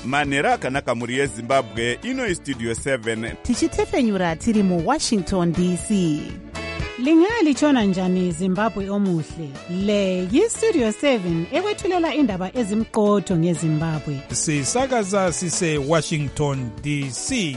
manhero akanaka mhuri yezimbabwe. Ino istudio 7 tichitefenyura tiri muwashington dc. Lingalitshona njani Zimbabwe omuhle? Le yistudio 7 ekwethulela indaba ezimqotho ngeZimbabwe. Sisakaza sise Washington DC.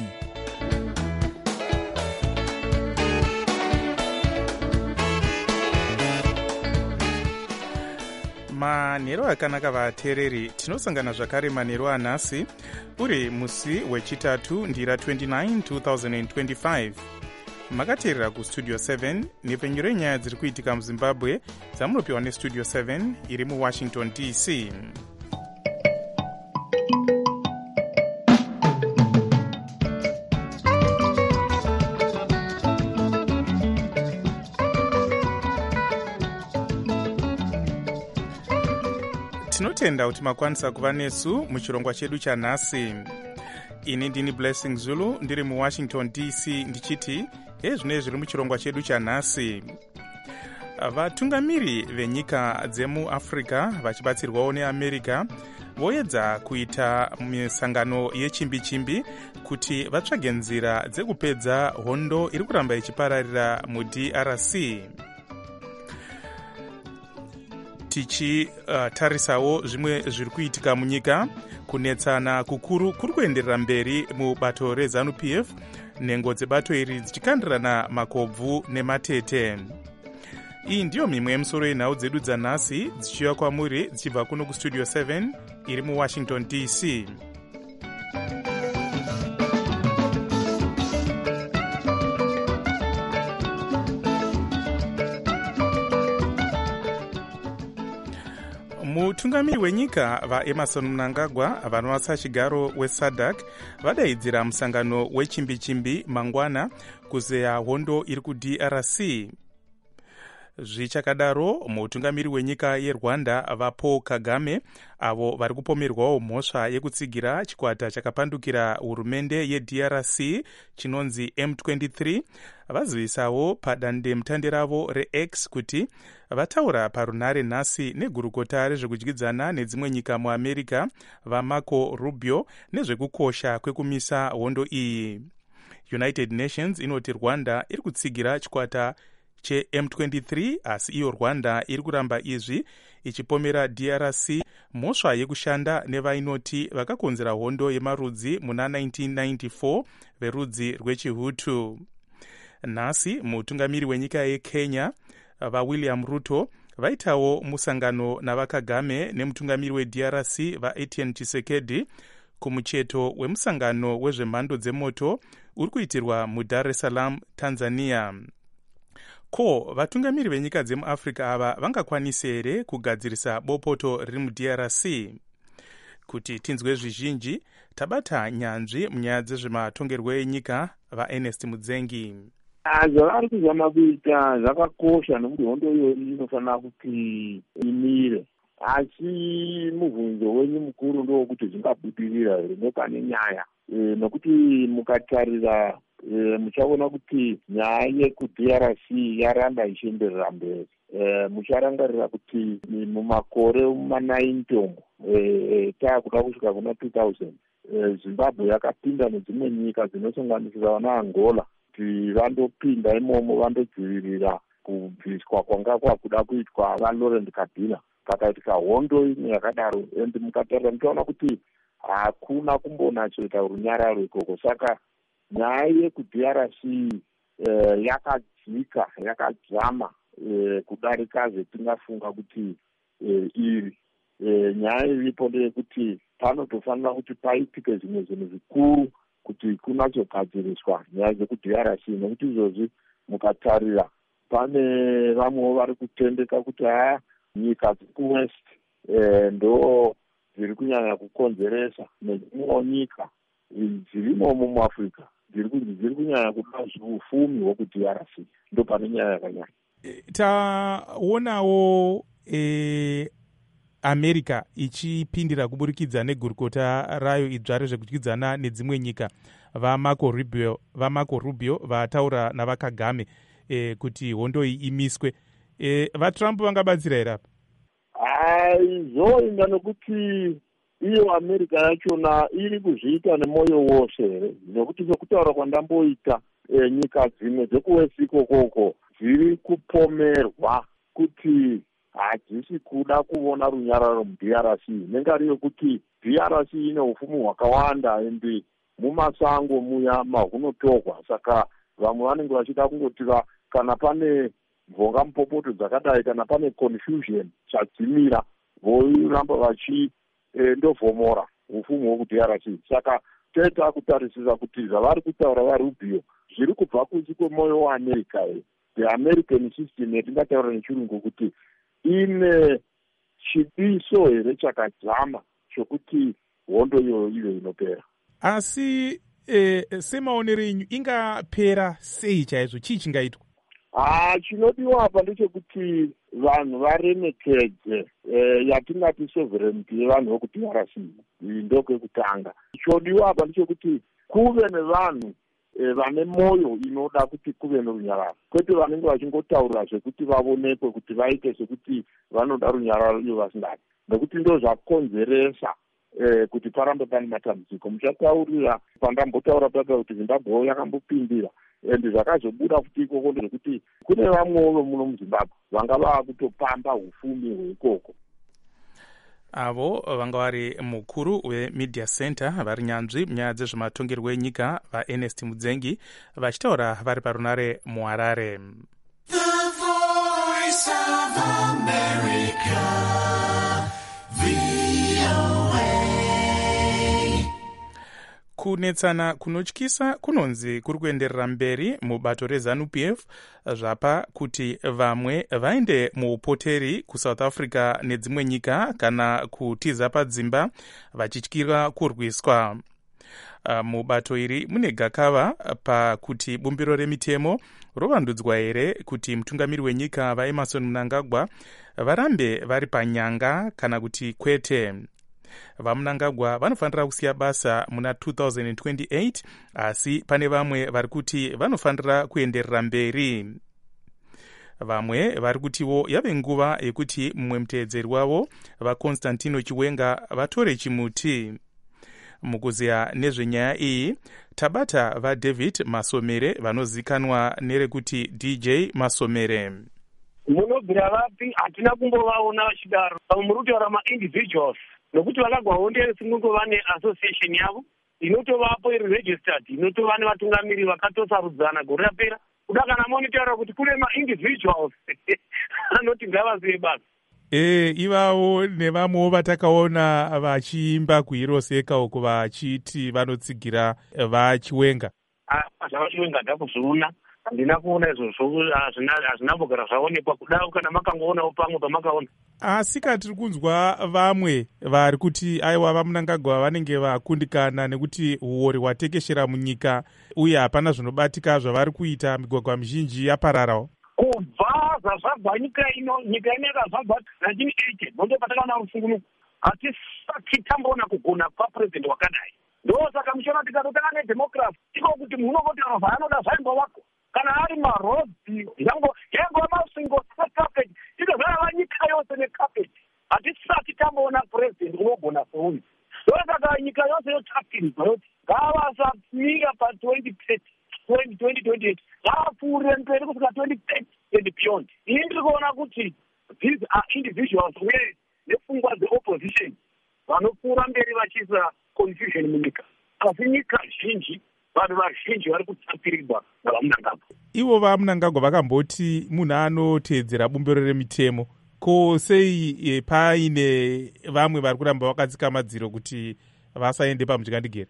Manhero akanaka vateereri, tinosangana zvakare manhero anhasi uri musi wechitatu ndira 29 2025. Makateerera kustudio 7 nepfenyuro yenyaya dziri kuitika muzimbabwe dzamunopiwa nestudio 7 iri muwashington dc. Tinotenda kuti makwanisa kuva nesu muchirongwa chedu chanhasi. Ini ndini Blessing Zulu ndiri muwashington dc ndichiti ezvino zviri muchirongwa chedu chanhasi. Vatungamiri venyika dzemuafrica vachibatsirwawo neamerica voedza kuita misangano yechimbi-chimbi kuti vatsvage nzira dzekupedza hondo iri kuramba ichipararira muDRC. Tichitarisawo zvimwe zviri kuitika munyika, kunetsana kukuru kuri kuenderera mberi mubato reZANU-PF, nhengo dzebato iri dzichikandirana makobvu nematete. Iyi ndiyo mimwe yemisoro yenhau dzedu dzanhasi dzichiuya kwamuri dzichibva kuno kustudio 7 iri muwashington dc. Mutungamiri wenyika vaEmerson Mnangagwa vanova sachigaro weSADC vadaidzira musangano wechimbi-chimbi mangwana kuzeya hondo iri kuDRC. Zvichakadaro, mutungamiri wenyika yeRwanda vaPaul Kagame avo vari kupomerwawo mhosva yekutsigira chikwata chakapandukira hurumende yeDRC chinonzi M23 vazivisawo padandemutande ravo reX kuti vataura parunhare nhasi negurukota rezvekudyidzana nedzimwe nyika muAmerica vaMarco Rubio nezvekukosha kwekumisa hondo iyi. United Nations inoti Rwanda iri kutsigira chikwata che-M23 asi iyo Rwanda iri kuramba izvi ichipomera DRC mhosva yekushanda nevainoti vakakonzera hondo yemarudzi muna 1994 verudzi rwechihutu. Nhasi mutungamiri wenyika yeKenya vaWilliam Ruto vaitawo musangano navaKagame nemutungamiri weDRC vaEtienne Tshisekedi kumucheto wemusangano wezvemhando dzemoto uri kuitirwa muDar es Salaam, Tanzania. Ko vatungamiri venyika dzemuAfrica ava vangakwanise here kugadzirisa bopoto riri muDRC? Kuti tinzwe zvizhinji, tabata nyanzvi munyaya dzezvematongerwo enyika vaErnest Mudzengi. Zvavari kuzama kuita zvakakosha nokuti hondo iyoyi inofanira kuti imire, asi mubvunzo wenyu mukuru ndowokuti zvingabudirira here nepane nyaya, nokuti mukatarira muchaona kuti nyaya yekuDRC yaramba ichienderera mberi. Mucharangarira kuti mumakore ma90 taakuda kusvika kuna 2000 Zimbabwe yakapinda nedzimwe nyika dzinosanganisira vana Angola kuti vandopinda imomo vandodzivirira kubviswa kwanga kwakuda kuitwa vaLaurent Kabila. Pakaitika hondo imwe yakadaro, ende mukatarira muchaona kuti hakuna kumbonatsoita runyararo ikoko. Saka nyaya yekuDRC yakadzika, yakadzama kudarika zvetingafunga kuti iri. Nyaya iripo ndeyekuti panotofanira kuti paitike zvimwe zvinhu zvikuru kuti kunatsogadziriswa nyaya dzekuDRC, nokuti izvozvi mukatarira pane vamwewo vari kutendeka kuti nyika dzekuwest ndo dziri kunyanya kukonzeresa, nedzimwewo nyika dzirimo muAfrica dziri kunyanya kuda ufumi hwekuDRC. Ndo pane nyaya yakanyanya. Taonawo America ichipindira kuburikidza negurukota rayo idzva rezvekudyidzana nedzimwe nyika vaMarco Rubio vataura navaKagame kuti hondo iyi imiswe. VaTrump vangabatsira here apa? Zvoinda nokuti iyo America yachona iri kuzviita nemwoyo wose here, nekuti sekutaura kwandamboita nyika dzimwe dzekuwest ikokoko dziri kupomerwa kuti hadzisi kuda kuona runyararo muDRC, nengari yokuti DRC ine ufumu hwakawanda ende mumasango muya mahunotorwa. Saka vamwe vanenge vachida kungotiva kana pane mvonga mupopoto dzakadai, kana pane confusion chadzimira, voramba vachindovhomora ufumu hwekuDRC. Saka toita kutarisisa kuti zvavari kutaura vaRubio zviri kubva kunze kwemwoyo waAmerica. The American system yatingataura nechirungu kuti ine chidiso here chakadzama chokuti hondo iyoyo inopera. Asi semaonero enyu ingapera sei chaizvo? Chii chingaitwa? Chinodiwa apa ndechekuti vanhu varemekedze yatingati sovereignty yevanhu vekuDRC, ndokwekutanga. Chodiwa apa ndechekuti kuve nevanhu vane moyo inoda kuti kuve nerunyararo, kwete vanenge vachingotaura zvekuti vavonekwe kuti vaite sekuti vanoda runyararo iyo vasingadi, nekuti ndo zvakonzeresa kuti parambe pane matambudziko. Muchataurira pandambotaura paka kuti Zimbabwe yakambopindira, ende zvakazobuda futi ikoko ndezvekuti kune vamwewo muno muZimbabwe vanga vakutopamba hufumi hweikoko. Avo vanga vari mukuru weMedia Center vari nyanzvi munyaya dzezvematongerwo enyika vaErnest Mudzengi vachitaura vari parunare muHarare. The Voice of America, VOA. Kunetsana kunotyisa kunonzi kuri kuenderera mberi mubato reZANU-PF zvapa kuti vamwe vaende muupoteri kuSouth Africa nedzimwe nyika kana kutiza padzimba vachityira kurwiswa. Mubato iri mune gakava pakuti bumbiro remitemo rovandudzwa here kuti mutungamiri wenyika vaEmmerson Mnangagwa varambe vari panyanga kana kuti kwete. VaMnangagwa vanofanira kusiya basa muna 2028, asi pane vamwe vari kuti vanofanira kuenderera mberi. Vamwe vari kutiwo yave nguva yekuti mumwe muteedzeri wavo vaConstantino Chiwenga vatore chimuti. Mukuziya nezvenyaya iyi tabata vaDavid Masomere vanozikanwa nerekuti DJ Masomere. Munobvira vapi hatina kumbovaona vachidaro muri kutaura ma-individuals, nokuti vakagwa hondere singungova neassociation yavo inotovapo iri registered, inotova nevatungamiri vakatosarudzana gore rapera. Kuda kana monitaura kuti kune ma-individuals anoti ngavazive basa. Ivavo nevamwewo vatakaona vachiimba kuHiroseka uko vachiti vanotsigira vaChiwenga. ZvavaChiwenga ndakuzviona, handina kuona izvozvo, hazvinambogara zvaonekwa. Kudaro kana makangoonawo pamwe pamakaona. Asi tiri kunzwa vamwe vari kuti aiwa vaMnangagwa vanenge vakundikana nekuti uori hwatekeshera munyika uye hapana zvinobatika zvavari kuita, migwagwa mizhinji yapararawo. Kubva zvazvabva nyika ino yakazvabva 1980 ndo patakaona rusungunuko. Hatisati tamboona kugona kwapurezidendi wakadai. Ndosaka muchiona tikatotanga nedhemokirasi iko kuti munhu unotaura zvaanoda zvaimbovako. Kana ari marodhi yango masingo carpet, tikazara nyika yose nekapeti. Hatisati tamboona purezidendi unogona seuyu. Ndosaka nyika yose yotapirirwa yoti ngavasamira pa2030 2028 vapfuurire mberi kusvika 2030 and beyond. Ini ndiri kuona kuti these are individuals uye nepfungwa dzeopposition vanopfuura mberi vachiisa confusion munyika. Asi nyika zhinji, vanhu vazhinji vari kutapirirwa navaMnangagwa. Ivo vaMnangagwa vakamboti munhu anoteedzera bumbiro remitemo, ko sei paine vamwe vari kuramba vakatsika madziro kuti vasaende pamuchikandigere?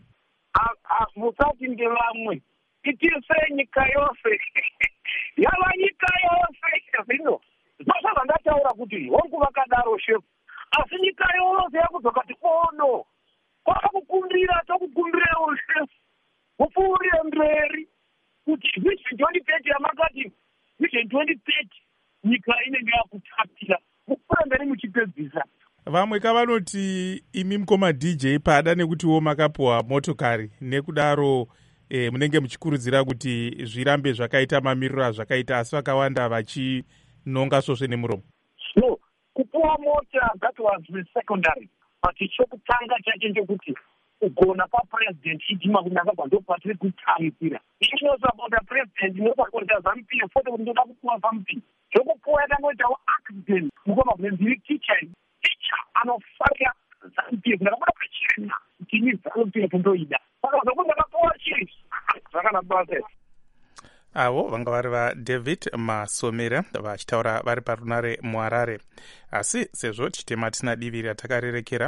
Musati ngevamwe, itise nyika yose yava nyika yose zvino. Zvosva zvandataura kuti hongu vakadaro shefu, asi nyika yose yakuzwa kuti ono kwakakukumbira tokukumbirewo shefu mupfuurire mberi kuti vision 2030 yamakati vision 2030 nyika inenge yakutapira mupfuure mberi muchipedzisa. Vamwe kavanoti imi mukoma DJ pada nekutiwo makapuwa motokari nekudaro munenge muchikurudzira kuti zvirambe zvakaita mamiriro azvakaita, asi vakawanda vachinonga svosve nemuromo. No, kupuwa mota that was secondary. but chokutanga chacho ndekuti kugona kwapresident itima kunakabva ndopatiri kutambira. It knows about the president inosakonda ZANU-PF fote kuti ndoda kupuwa ZANU-PF. Zvokupuwa yakangoitawo accident mukoma ndiri teacher anofarira ZANU-PF ndakabona kuchena kuti ini ZANU-PF ndoida. Saka zvokuti ndakapuwa chii zvakanabasa. avo vanga vari vaDavid Masomera vachitaura vari parunare muHarare. Asi sezvo chitema tisina divi ratakarerekera,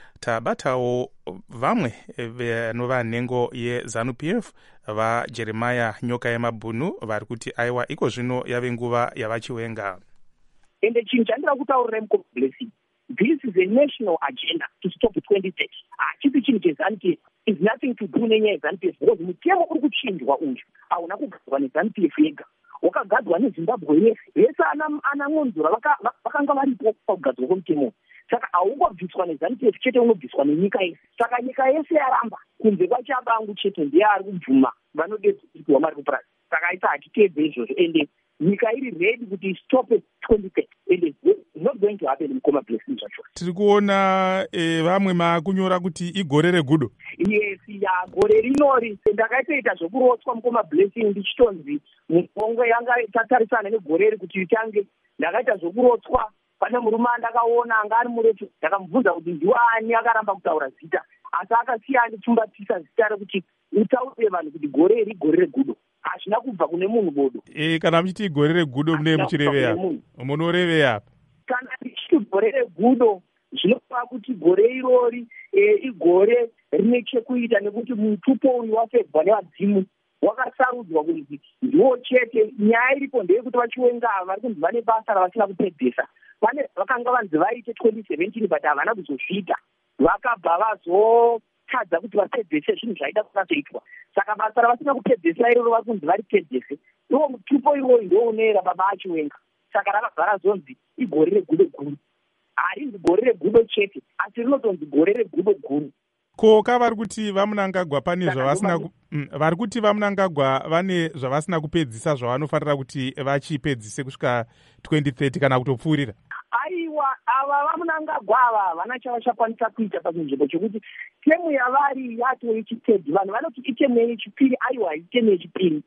tabatawo vamwe vanova nhengo yeZANU-PF vaJeremiah Nyoka Yemabhunu vari kuti aiwa iko zvino yave nguva yavachiwenga. Ende chinhu chandira kutaurira muBlessing, this is a national agenda to stop 2030. Hachisi chinhu cheZANU-PF. Is nothing to do nenyaya yeZANU-PF because mutemo uri kuchinjwa uyu hauna kugadzwa neZANU-PF yega, wakagadzwa neZimbabwe yese. Vese ana Ng'onzura vakanga varipo pakugadzwa kwemutemo. Saka haungobviswa neZANU-PF chete, unobviswa nenyika yese. Saka nyika yese yaramba kunze kwaChabangu chete ndiye ari kubvuma vanodedzwa mari kupurasi. Saka aita hatitedze izvozvo ende nyika iri ready kuti stop 2030 ende not going to happen mukoma Blessing zvacho. Tiri kuona vamwe makunyora kuti igore regudo. Yes, ya gore rinori ndakaita zvokurotswa mukoma Blessing ndichitonzi mupongo yanga tatarisana negore iri kuti itange. Ndakaita zvokurotswa, pane murume andakaona anga ari murefu, ndakamubvunza kuti ndiwani akaramba kutaura zita, asi akasiya andipfumbatisa zita rekuti utaure vanhu kuti gore iri gore regudo. Hazvina kubva kune munhu bodo. Kana muchiti igore regudo mune muchireveya munoreveya? Kana tichiti gore regudo zvinova kuti gore irori igore rine chekuita nekuti mutupo uyu wapedzwa nevadzimu, wakasarudzwa kunzi ndiwo chete. Nyaya iripo ndeyekuti vachiwenga vari kunzi vane basa ravasina kupedzesa. Pane vakanga vanzi vaite 2017 but havana kuzosvika, vakabva vazotadza kuti vapedzese zvinhu zvaida kunazoitwa. Saka basa ravasina kupedzesa iroro vari kunzi varipedzese. Iwo mutupo iwoyu ndounera baba achiwenga. Saka rakabva razonzi igore regudo guru. Harinzi gore regudo chete, asi rinotonzi gore regudo guru. Ko kavari kuti vamunangagwa pane zvavasina vari kuti vamunangagwa vane zvavasina kupedzisa zvavanofanira kuti vachipedzise kusvika 2030 kana kutopfuurira? Aiwa, ava vamunangagwa ava havana chavachakwanisa kuita pachinzvimbo chekuti temu yavari yato yechitedzi. Vanhu vanoti itemu yechipiri, aiwa itemu yechipiri.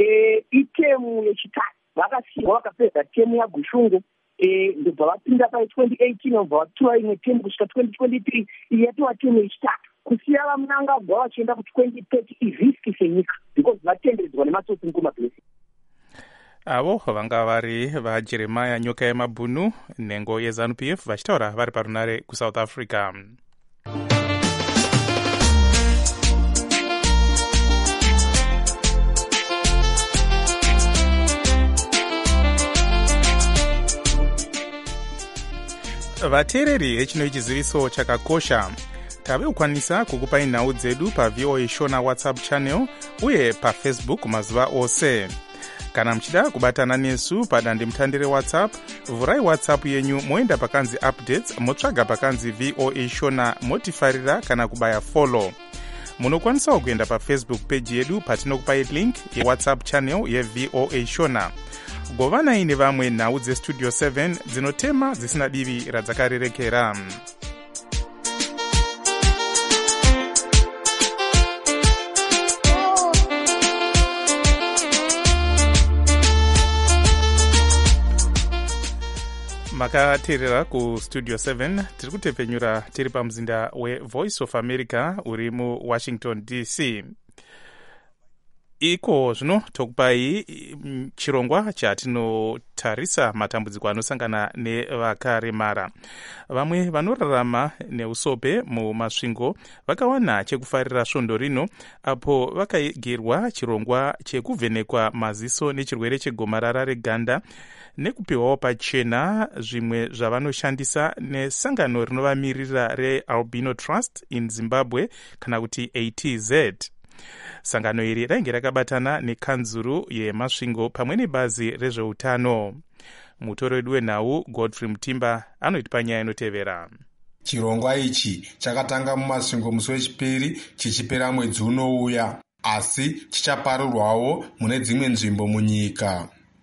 Itemu yechitatu vakasiywa vakapedza temu yaGushungu, ndobva vapinda pai2018 vobva vatora imwe temu kusvika 2023 iyi yatova temu yechitatu. Kusiya vamunangagwa vachienda ku2030 iriski senyika because vatendedzwa nematsotsi mukoma Blessing. Avo vanga vari vaJeremiah Nyoka Yemabhunu, nhengo yeZANU-PF, vachitaura vari parunare kuSouth Africa. Vateereri vechino chiziviso chakakosha, tave kukwanisa kukupai nhau dzedu paVOA Shona WhatsApp channel uye paFacebook mazuva ose. Kana muchida kubatana nesu padande mutandire WhatsApp, vurai WhatsApp yenyu moenda pakanzi updates, motsvaga pakanzi VOA Shona, motifarira kana kubaya follow. Munokwanisawo kuenda paFacebook page yedu patinokupai link yeWhatsApp channel yeVOA Shona. Govanai nevamwe nhau dzeStudio 7 dzinotema dzisina divi radzakarerekera. Makateerera kuStudio 7 tiri kutepenyura tiri pamuzinda weVoice of America uri muWashington DC. Iko zvino tokupai chirongwa chatinotarisa matambudziko anosangana nevakaremara. Vamwe vanorarama neusope mumasvingo vakawana chekufarira svondo rino apo vakagerwa chirongwa chekuvhenekwa maziso nechirwere chegomarara reganda nekupiwawo pachena zvimwe zvavanoshandisa nesangano rinovamirira reAlbino Trust in Zimbabwe kana kuti ATZ. Sangano iri rainge rakabatana nekanzuru yemasvingo pamwe nebazi rezveutano. Mutori wedu wenhau Godfrey Mutimba anoiti panyaya inotevera. Chirongwa ichi chakatanga mumasvingo musi wechipiri chichipera mwedzi unouya, asi chichaparurwawo mune dzimwe nzvimbo munyika.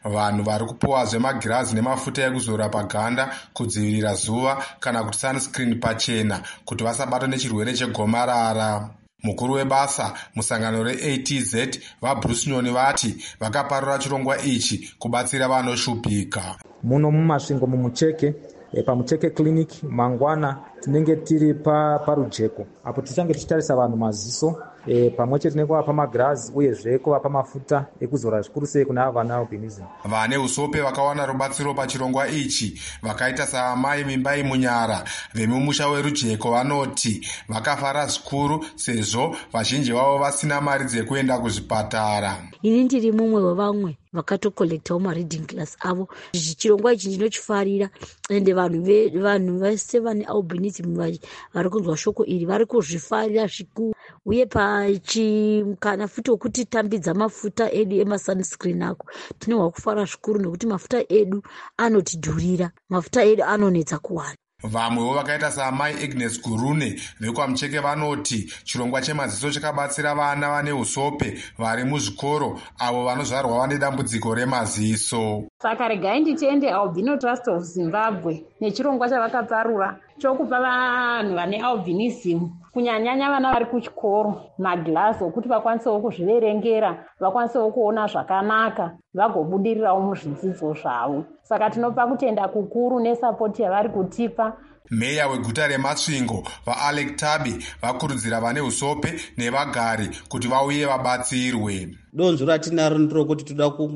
Vanhu vari kupuwazve magirazi nemafuta ekuzora paganda kudzivirira zuva kana kuti sunscreen pachena kuti vasabatwa nechirwere chegomarara. Mukuru webasa musangano reATZ vaBruce Nyoni vati vakaparura chirongwa ichi kubatsira vanoshupika. Muno mumasvingo mumucheke pamucheke clinic mangwana tinenge tiri parujeko apo tichange tichitarisa vanhu maziso pamwe chete nekuvapa magirazi uyezve kuvapa mafuta ekuzora zvikuru sei kuna avo vane albinism. Vane usope vakawana rubatsiro pachirongwa ichi vakaita saamai mimbai munyara vemumusha werujeko vanoti vakafara zvikuru sezvo vazhinji vavo vasina mari dzekuenda kuzvipatara. Ini ndiri mumwe wevamwe vakatokolektawo mareading class avo. Chirongwa ichi ndinochifarira ende vanhu vese vane albinism vari kunzwa shoko iri vari kuzvifarira zvikuru, uye pachimukana futi wekuti tambidza mafuta edu emasunscreen ako tinohwa kufara zvikuru nekuti mafuta edu anotidhurira, mafuta edu anonetsa kuwana. Vamwewo vakaita saamai Agnes Gurune vekwamucheke vanoti chirongwa chemaziso chakabatsira vana vane usope vari muzvikoro avo vanozvarwa vane dambudziko remaziso. Saka regai nditende Albino Trust of Zimbabwe nechirongwa chavakaparura chokupa vanhu vane albinism kunyanyanya vana vari kuchikoro magirazi okuti vakwanisewo kuzviverengera, vakwanisewo kuona zvakanaka, vagobudirirawo muzvidzidzo zvavo. Saka tinopa kutenda kukuru nesapoti yavari kutipa. Meya weguta reMasvingo vaAlec Tabi vakurudzira vane usope nevagari kuti vauye vabatsirwe. Donzvo ratinaro ndirekuti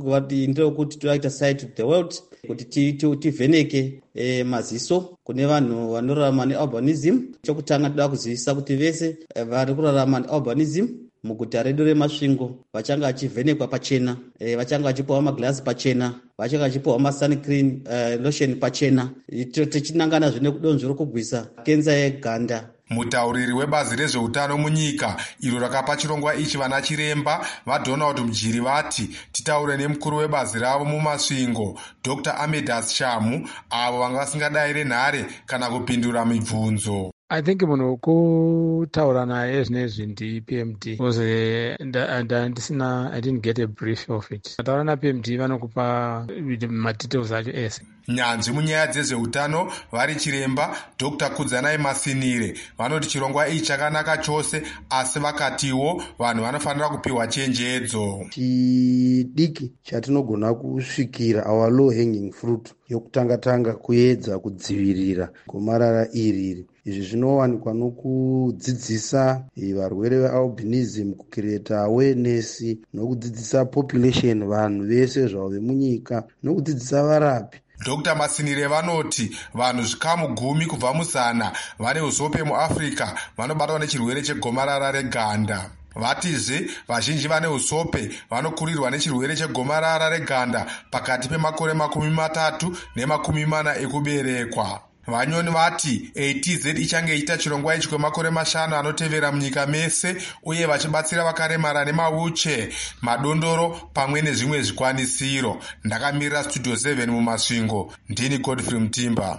toda kuita sight to the world kuti tivheneke maziso kune vanhu vanorarama nealbinism. Chokutanga toda kuzivisa kuti vese vari kurarama nealbinism muguta redu reMasvingo vachanga vachivhenekwa pachena, vachanga vachipiwa magirazi pachena, vachanga vachipiwa masunscreen lotion pachena, tichinangana zvine kudonzvo rokugwisa kenza yeganda. Mutauriri webazi rezveutano munyika iro rakapa chirongwa ichi vana chiremba vaDonald Mjiri vati titaure nemukuru webazi ravo mumasvingo Dr. Amedas Shamu avo vanga vasingadayire nhare kana kupindura mibvunzo. I think munhu wekutaura naye zvinezvi ndiPMD because I didn't get a brief of it. Taura naPMD vanokupa madetails acho ese. Nyanzvi munyaya dzezveutano vari chiremba Dr. Kudzanai Masinire vanoti chirongwa ichi chakanaka chose, asi vakatiwo vanhu vanofanira kupiwa chenjedzo. Chidiki chatinogona kusvikira our low hanging fruit yokutanga kuedza kudzivirira gomarara iri. Izvi zvinowanikwa nokudzidzisa varwere vealbinism, kucreate awareness nokudzidzisa population vanhu vese zvavo vemunyika nokudzidzisa varapi. Dr. Masinire vanoti vanhu zvikamu 10 kubva muzana vane usope muAfrica vanobatwa nechirwere chegomarara reganda. Vatizve vazhinji vane usope vanokurirwa nechirwere chegomarara reganda pakati pemakore 30 ne40 ekuberekwa. Vanyoni vati ATZ ichange ichita chirongwa ichi kwemakore 5 anotevera munyika mese, uye vachibatsira vakaremara nemawheelchair, madondoro pamwe nezvimwe zvikwanisiro. Ndakamirira Studio 7 mumasvingo, ndini Godfrey Mutimba.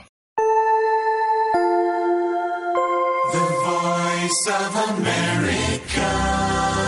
The Voice of America.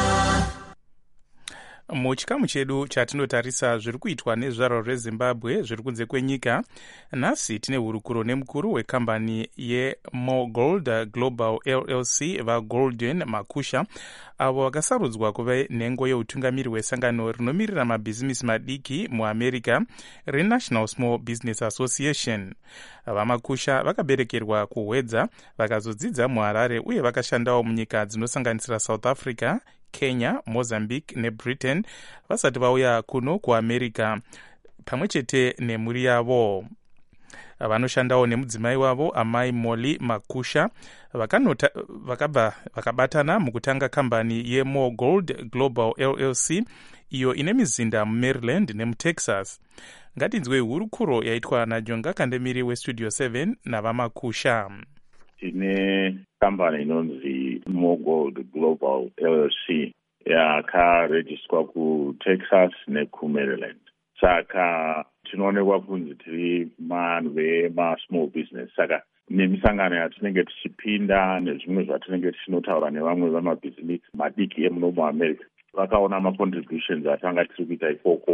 Muchikamu chedu chatinotarisa zviri kuitwa nezvaro reZimbabwe zviri kunze kwenyika, nhasi tine hurukuro nemukuru wekambani yeMogold Global LLC vaGolden Makusha avo vakasarudzwa kuva nhengo yeutungamiri hwesangano rinomirira mabhizimisi madiki muAmerica reNational Small Business Association. VaMakusha vakaberekerwa kuHwedza vakazodzidza muHarare uye vakashandawo munyika dzinosanganisira South Africa, Kenya, Mozambique neBritain vasati vauya kuno kuAmerica pamwe chete nemhuri yavo. Vanoshandawo nemudzimai wavo amai Molly Makusha vakabva vakabatana mukutanga kambani yeMogold Global LLC iyo ine mizinda muMaryland nemuTexas. Ngatinzwe hurukuro yaitwa naJonga Kandemiri weStudio 7 navaMakusha. Tine kambani inonzi Mogold Global LLC yakarejiswa kuTexas nekuMaryland. Saka tinoonekwa kunzi tiri vanhu vemasmall business. Saka nemisangano yatinenge tichipinda nezvimwe zvatinenge tichinotaura nevamwe vamabhizinisi madiki emuno muAmerica, vakaona macontributions atanga tiri kuita ikoko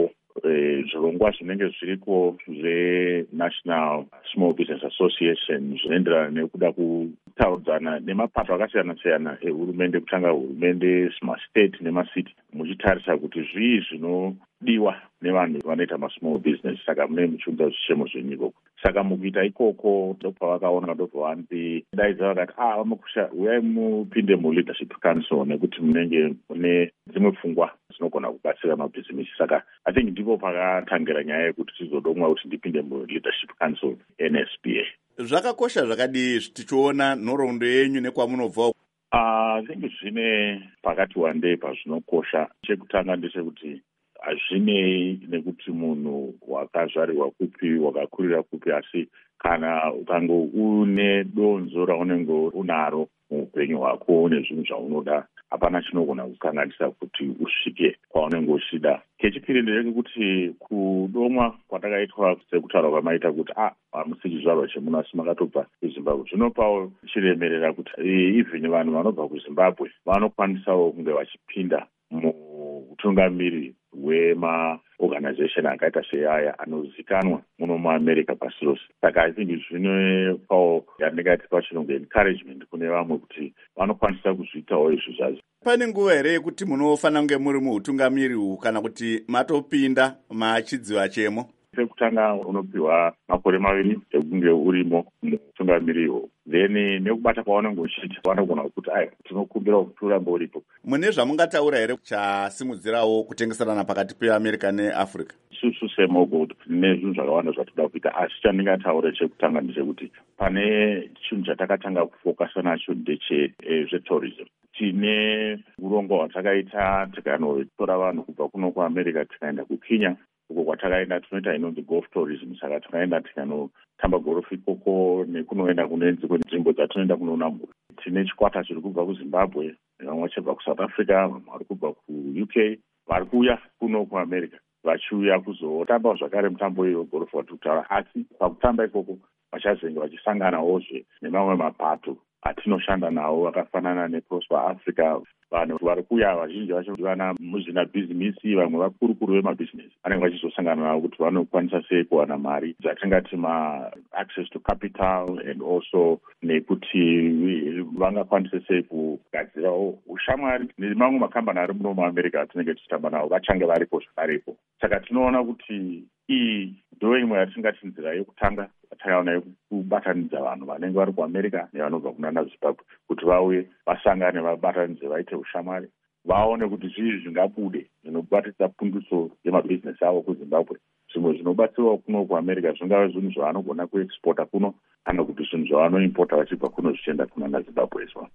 zvirongwa zvinenge zviriko zveNational Small Business Association zvinoenderana nekuda kutaudzana nemapato akasiyana-siyana ehurumende, kutanga hurumende, state nemasiti, muchitarisa kuti zvii zvinodiwa nevanhu vanoita masmall business. Saka mune muchiudza zvichemo zvenyika. Saka mukuita ikoko ndopavakaona, ndopavanodaidza vakati vamukusha uyai mupinde muleadership council nekuti munenge mune dzimwe pfungwa dzinogona kubatsira mabhizimisi. Saka I think ndipo pakatangira nyaya yekuti tizodomwa kuti ndipinde muleadership council NSBA. Zvakakosha zvakadii tichiona nhoroondo yenyu nekwamunobva? I think zvine pakati wandei pazvinokosha. Chekutanga ndechekuti hazvinei nekuti munhu wakazvarirwa kupi, wakakurira kupi, asi kana ukange une donzo raunenge unaro muupenyu hwako, une zvinhu zvaunoda, hapana chinogona kukanganisa kuti usvike kwaunenge uchida. Kechipiri ndechekuti kudomwa kwatakaitwa sekutaura kwamaita kuti hamusi chizvarwa chemuno asi makatobva kuZimbabwe, zvinopawo chiremerera kuti even vanhu vanobva kuZimbabwe vanokwanisawo kunge vachipinda mutungamiri wemaorganization akaita seaya anozikanwa muno muAmerica pasi rose. Saka I think zvinopawo yandingati pachirungu encouragement kune vamwe kuti vanokwanisa kuzviitawo izvi zvazo. Pane nguva here yekuti munofanira kunge muri muutungamiri uhu kana kuti matopinda machidziva chemo? Sekutanga unopiwa makore 2 ekunge urimo mutungamiriwo, then nekubata kwaunenge uchiita vanogona kuti tinokumbira kuti urambe uripo. Mune zvamungataura here chasimudzirawo kutengeserana pakati peAmerica neAfrica? Isusu seMogul tine zvinhu zvakawanda zvatoda kuita, asi chandingataura chekutanga ndechekuti pane chinhu chatakatanga kufokasa nacho ndechezvetourism. Tine urongwa hwatakaita tikanotora vanhu kubva kuno kuAmerica tikaenda kuKenya, uko kwatakaenda tinoita inonzi golf tourism. Saka tikaenda tikanotamba gorofu ikoko nekunoenda kune dzimwe nzvimbo dzatinoenda kunoona mvura. Tine chikwata chiri kubva kuZimbabwe, vamwe vachibva kuSouth Africa, vamwe vari kubva kuUK, vari kuuya kuno kuAmerica vachiuya kuzotamba zvakare mutambo iyo gorofu watikutaura. Asi pakutamba ikoko vachazenge vachisanganawo nemamwe mapato atinoshanda nawo akafanana neProsper Africa. Vanhu vari kuuya vazhinji vacho vana muzvinabhizimisi, vamwe vakurukuru vemabhizinesi, vanenge vachizosangana navo kuti vanokwanisa sei kuwana mari dzatingati access to capital, and also nekuti vangakwanisa sei kugadzirawo ushamwari nemamwe makambani ari muno muAmerica atinenge tichitamba navo vachange varipo zvakarepo. Saka tinoona kuti iyi ndo imwe yatingati nzira yekutanga takaona yekubatanidza vanhu vanenge vari kuAmerica nevanobva kunana Zimbabwe kuti vauye vasangane, vabatanidze, vaite ushamwari, vaone kuti zvii zvingabude zvinobatidza punduso yemabhizinesi avo kuZimbabwe. Zvimwe zvinobatsirawo kuno kuAmerica zvingave zvinhu zvavanogona kuexporta kuno kana kuti zvinhu zvavanoimpota vachibva kuno zvichienda kunana Zimbabwe as well.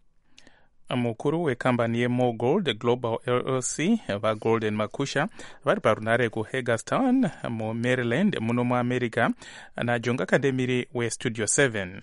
Mukuru wekambani yeMogul Global LLC vaGolden Makusha vari parunare kuHagerstown muMaryland muno muAmerica naJonga Kandemiri weStudio 7.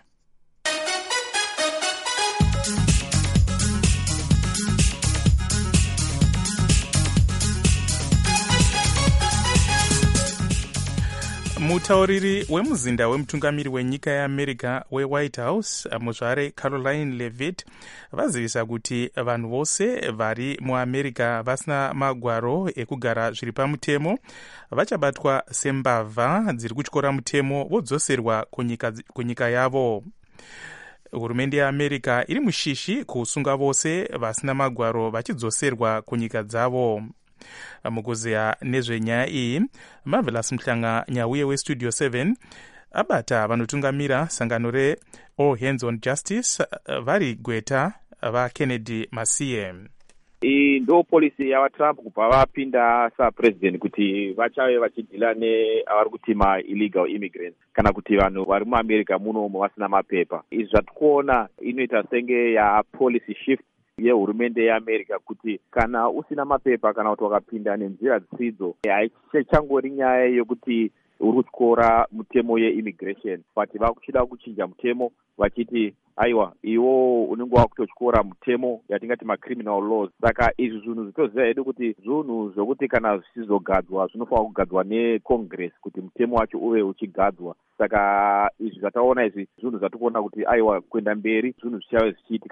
Mutauriri wemuzinda wemutungamiri wenyika yeAmerica weWhite House muzvare Caroline Levitt vazivisa kuti vanhu vose vari muAmerica vasina magwaro ekugara zviri pamutemo vachabatwa sembavha dziri kutyora mutemo vodzoserwa kunyika yavo. Hurumende yeAmerica iri mushishi kusunga vose vasina magwaro vachidzoserwa kunyika dzavo. Mukuziya nezvenyaya iyi, Marvelous Mhlanga nyauye weStudio 7 abata vanotungamira sangano reAll Hands on Justice vari gweta vaKennedy Masiye. Iyi ndo polisi yavaTrump kubva vapinda sapresident kuti vachave vachidhila nevari kuti illegal immigrants kana kuti vanhu vari muAmerica muno vasina mapepa. Izvi zvatikuona inoita senge yapolicy shift yehurumende yeAmerica kuti kana usina mapepa kana kuti wakapinda nenzira dzisidzo haichangori nyaya yokuti uri kutyora mutemo yeimmigration, but vakuchida kuchinja mutemo vachiti aiwa iwo unenge wakutotyora mutemo yatingati macriminal laws. Saka izvi zvinhu zvitoziva hedu kuti zvinhu zvokuti kana zvisizogadzwa zvinofanira kugadzwa neCongress kuti mutemo wacho uve uchigadzwa. Saka izvi zvataona izvi zvinhu zvatikuona kuti aiwa kuenda mberi zvinhu zvichave zvichiitika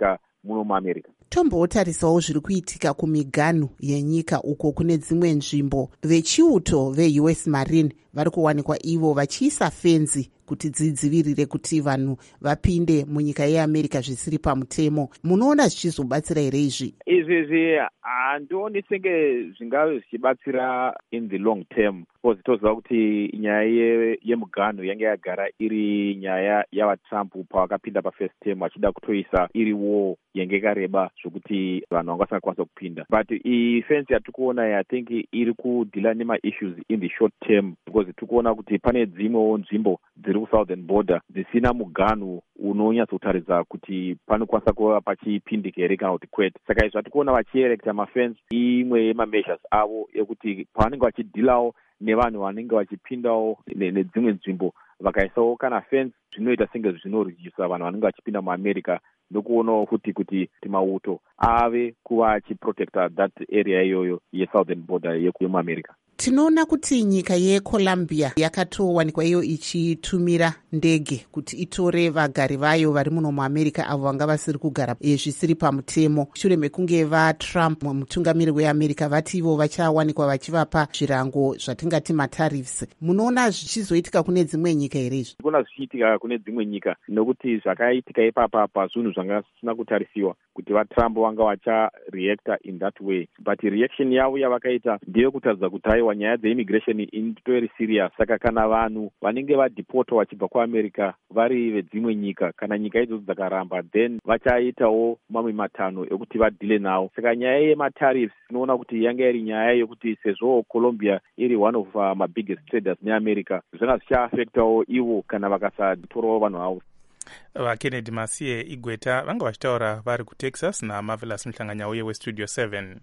muno muamerica. Tombotarisawo zviri kuitika kumiganhu yenyika uko kune dzimwe nzvimbo vechiuto veUS Marine vari kuwanikwa ivo vachiisa fenzi kuti dzidzivirire kuti vanhu vapinde munyika yeAmerica zvisiri pamutemo. Munoona zvichizobatsira here izvi? Izvi handioni senge zvingave zvichibatsira in the long term, because toziva kuti nyaya yemuganhu yange yagara iri nyaya yavaTrump pavakapinda pafirst term vachida kutoisa iri war yange yakareba zvokuti vanhu vanga vasingakwanisa kupinda. But ifensi yatiri kuona I think iri kudhila nema-issues in the short term, because tiri kuona kuti pane dzimwewo nzvimbo dziri kusouthern border dzisina muganhu unonyatsotaridza kuti panokwanisa kuva pachipindika here kana kuti kwete. Saka izvi atikuona vachierecta mafensi imwe yemameasures avo ekuti pavanenge vachidhilawo nevanhu vanenge vachipindawo nedzimwe nzvimbo vakaisawo kana fensi zvinoita senge zvinoryisa vanhu vanenge vachipinda muamerica nokuonawo kuti mauto ave kuva achiprotecta that area iyoyo yesouthern border yemuamerica. Tinoona kuti nyika yeColombia yakatowanikwa iyo ichitumira ndege kuti itore vagari vayo vari muno muamerica avo vanga vasiri kugara zvisiri pamutemo, shure mekunge vaTrump mutungamiri weAmerica vati ivo vachawanikwa vachivapa zvirango zvatingati matariffs. Munoona zvichizoitika kune dzimwe nyika here izvi? Kuona zvichiitika kune dzimwe nyika nokuti zvakaitika ipapa pazvinhu zvanga zvisina kutarisiwa kuti vaTrump vanga vachareacta in that way, but reaction yavo yavakaita ndeyekutaridza kuti aiwa nyaya dzeimmigration itori serious. Saka kana vanhu vanenge vadipota vachibva kuamerica vari vedzimwe nyika, kana nyika idzodzo dzakaramba, then vachaitawo mamwe matanho ekuti vadhile nawo. Saka nyaya yematariffs tinoona kuti yanga iri nyaya yekuti sezvo Colombia iri one of mabiggest traders neamerica, zvanga zvichaafectawo ivo kana vakasatorawo vanhu avo. VaKennedy Masiye Igweta vanga vachitaura vari kuTexas naMarvelous Mhlanganyauye weStudio 7.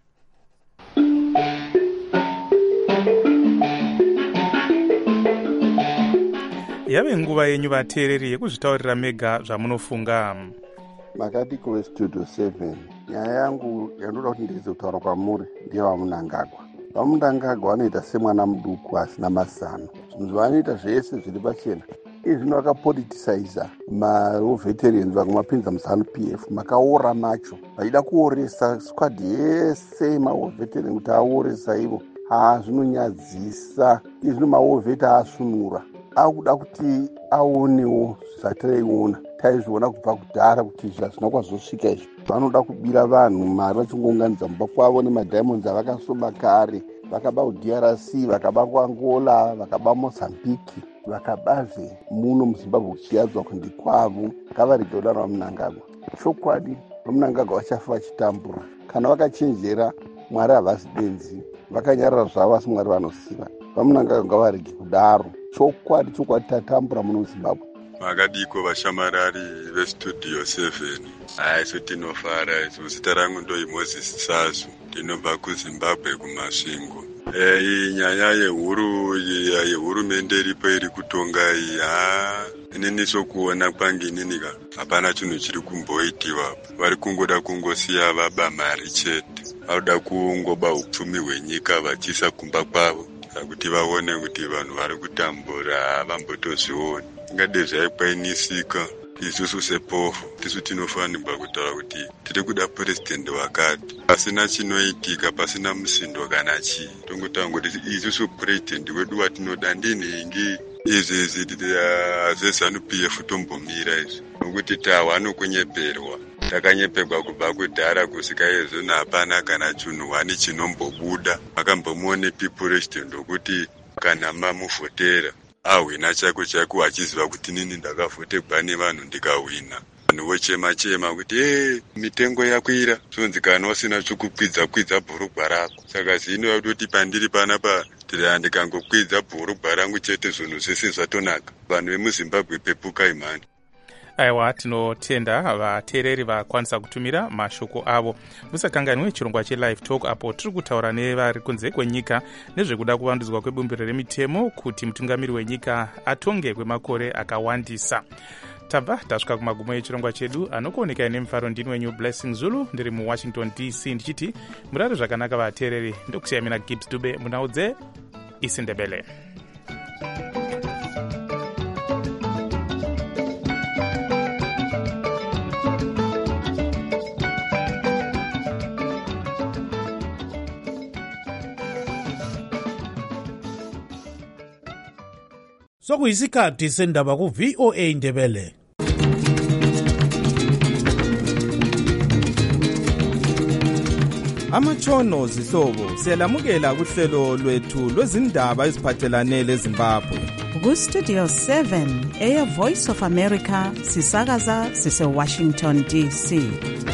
Yave nguva yenyu vateereri yekuzvitaurira mega zvamunofunga. Makati kuveStudio 7, nyaya yangu yandoda kuti ndizokutaura kwamuri ndevaMunangagwa. VaMunangagwa vanoita semwana muduku asina mazano. Zvinhu zvavanoita zvese zviri pachena. Izvino vakapoliticiza maveterans vakumapinza muZANU-PF makaora macho vachida kuoresa squad yese maveterans kuti aoresa ivo. Zvinonyadzisa. Izvino maveta asunura akuda kuti aonewo zvataiona taizviona kubva kudhara kuti izvi hazvina kwazosvika izvi. Vanoda kubira vanhu mari vachingounganidza mumba kwavo nemadiamonds avakasoba kare, vakaba kuDRC, vakaba kuAngola, vakaba Mozambique, vakabazve muno muZimbabwe kuchiyadzwa kundi kwavo. Ngavarege kudaro vaMunangagwa. Chokwadi vaMunangagwa vachafa vachitambura. Kana vakachenjera Mwari havasi benzi, vakanyarara zvavo asi Mwari vanosiva. VaMunangagwa ngavarege kudaro. Chokwadi tatambura muno muZimbabwe. Makadiko vashamarari veStudio 7. Isu tinofara, isu zita rangu ndoi Moses Sazu, tinobva kuZimbabwe kumasvingo. Nyaya yehurumende iripo iri kutonga iyi, inini sokuona kwangu inika hapana chinhu chiri kumboitiwa. Vari kungoda kungosiya vaba mari chete, vanoda kungoba upfumi hwenyika vachiisa kumba kwavo kuti vaone kuti vanhu vari kutambura vambotozviona. Ngade zvaikwanisika isusu sepofu tisu tinofanirwa kutaura kuti tiri kuda purezidendi wakati, pasina chinoitika, pasina musindo kana chii. Tongotaura kuti isusu purezidendi wedu watinoda ndinhingi. Izvi zezANU-PF tombomira izvi nokuti tahwa nokunyeperwa. Takanyeperwa kubva kudhara kusika izvo hapana kana chinhu wani chinombobuda. Makambomuonepi purezidendi wokuti kana mamuvhotera ahwina chako achiziva kuti nini ndakavhotegwa nevanhu ndikahwina. Vanhu vochema kuti mitengo yakwira, zvonzi kana usina chokukwidza bhurugwa rako. Saka zvino kuti pandiri panapa ndikangokwidza bhurugwa rangu chete zvinhu zvese zvatonaka. Vanhu vemuZimbabwe pepukai mhani. Aiwa, tinotenda vateereri vakwanisa kutumira mashoko avo. Musakanganwe chirongwa cheLive Talk apo tiri kutaura nevari kunze kwenyika nezvekuda kuvandudzwa kwebumbiro remitemo kuti mutungamiri wenyika atonge kwemakore akawandisa. Tabva tasvika kumagumo echirongwa chedu. Anokuoneka nemufaro ndini wenyu Blessing Zulu, ndiri muWashington DC ndichiti murare zvakanaka vateereri. Ndokusiya mina Gibbs Dube munhau dzeIsiNdebele. Sokuyisikhathi sendaba ku VOA Indebele. Amatshono zihlobo siyalamukela kuhlelo lwethu lwezindaba eziphathelane leZimbabwe. Ku Studio 7 Air Voice of America sisakaza sise Washington DC.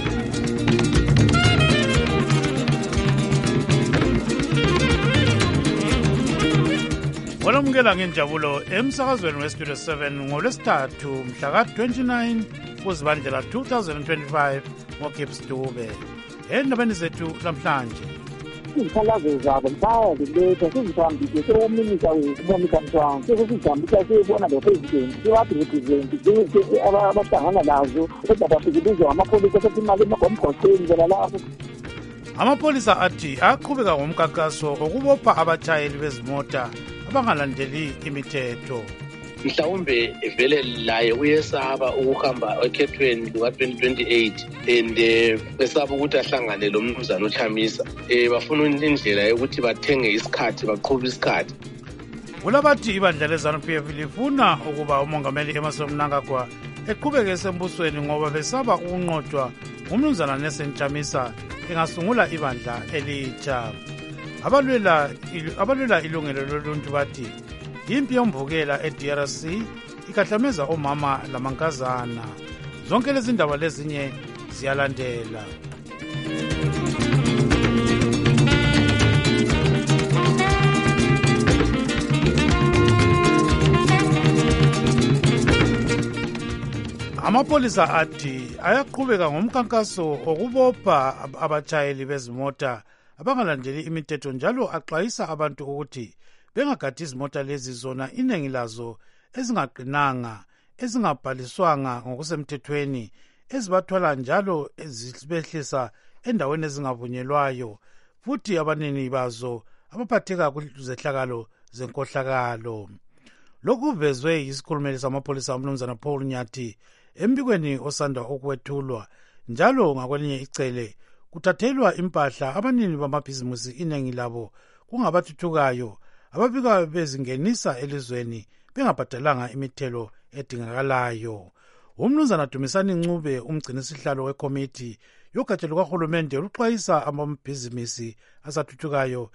Walamukela ngenjabulo emsakazweni weStudio 7 ngolwesithathu mhla ka-29 kuZibandlela 2025 ngoGibbs Dube. Endabeni zethu namhlanje izikhalazo zabo bayaziletha sizihambise sewuminisa weMonica Mtshwana sesizihambisa siyibona lo-president sibarepresent abahlangana lazo kodwa bafikilizwa amapholisa sethi imali emagomgoseni bela lapho. Amapholisa athi aqhubeka ngomkhankaso okubopha abatshayeli bezimota abangalandeli imithetho. Mhlawumbe vele laye uyesaba ukuhamba ekhethweni luka-2028 and esaba ukuthi ahlangane lo mnumzana uChamisa bafuna indlela yokuthi bathenge isikhathi baqhube isikhathi. Kulabathi ibandla leZANU-PF lifuna ukuba umongameli Emmerson Mnangagwa eqhubeke esembusweni ngoba besaba ukunqotshwa ngumnumzana Nelson Chamisa engasungula ibandla elitsha. Abalwela ilungelo loluntu bathi impi yomvukela eDRC ikahlameza omama lamankazana. Zonke lezi ndaba lezinye ziyalandela. Amapholisa athi ayaqhubeka ngomkhankaso okubopha abatshayeli bezimota abangalandeli imithetho njalo axwayisa abantu ukuthi bengagadi izimota lezi zona iningi lazo ezingaqinanga ezingabhaliswanga ngokusemthethweni ezibathwala njalo ezibehlisa endaweni ezingavunyelwayo futhi abanini bazo abaphatheka kuzehlakalo zenkohlakalo. Lokhu vezwe yisikhulumeli samapholisa umnumzana Paul Nyathi embikweni osanda ukwethulwa njalo ngakwelinye icele kuthathelwa impahla abanini bamabhizimusi iningi labo kungabathuthukayo abafika bezingenisa elizweni bengabhadalanga imithelo edingakalayo. Umnumzana Dumisani Ncube umgcinisihlalo wekomiti yogatsha lukahulumende luxwayisa amabhizimusi asathuthukayo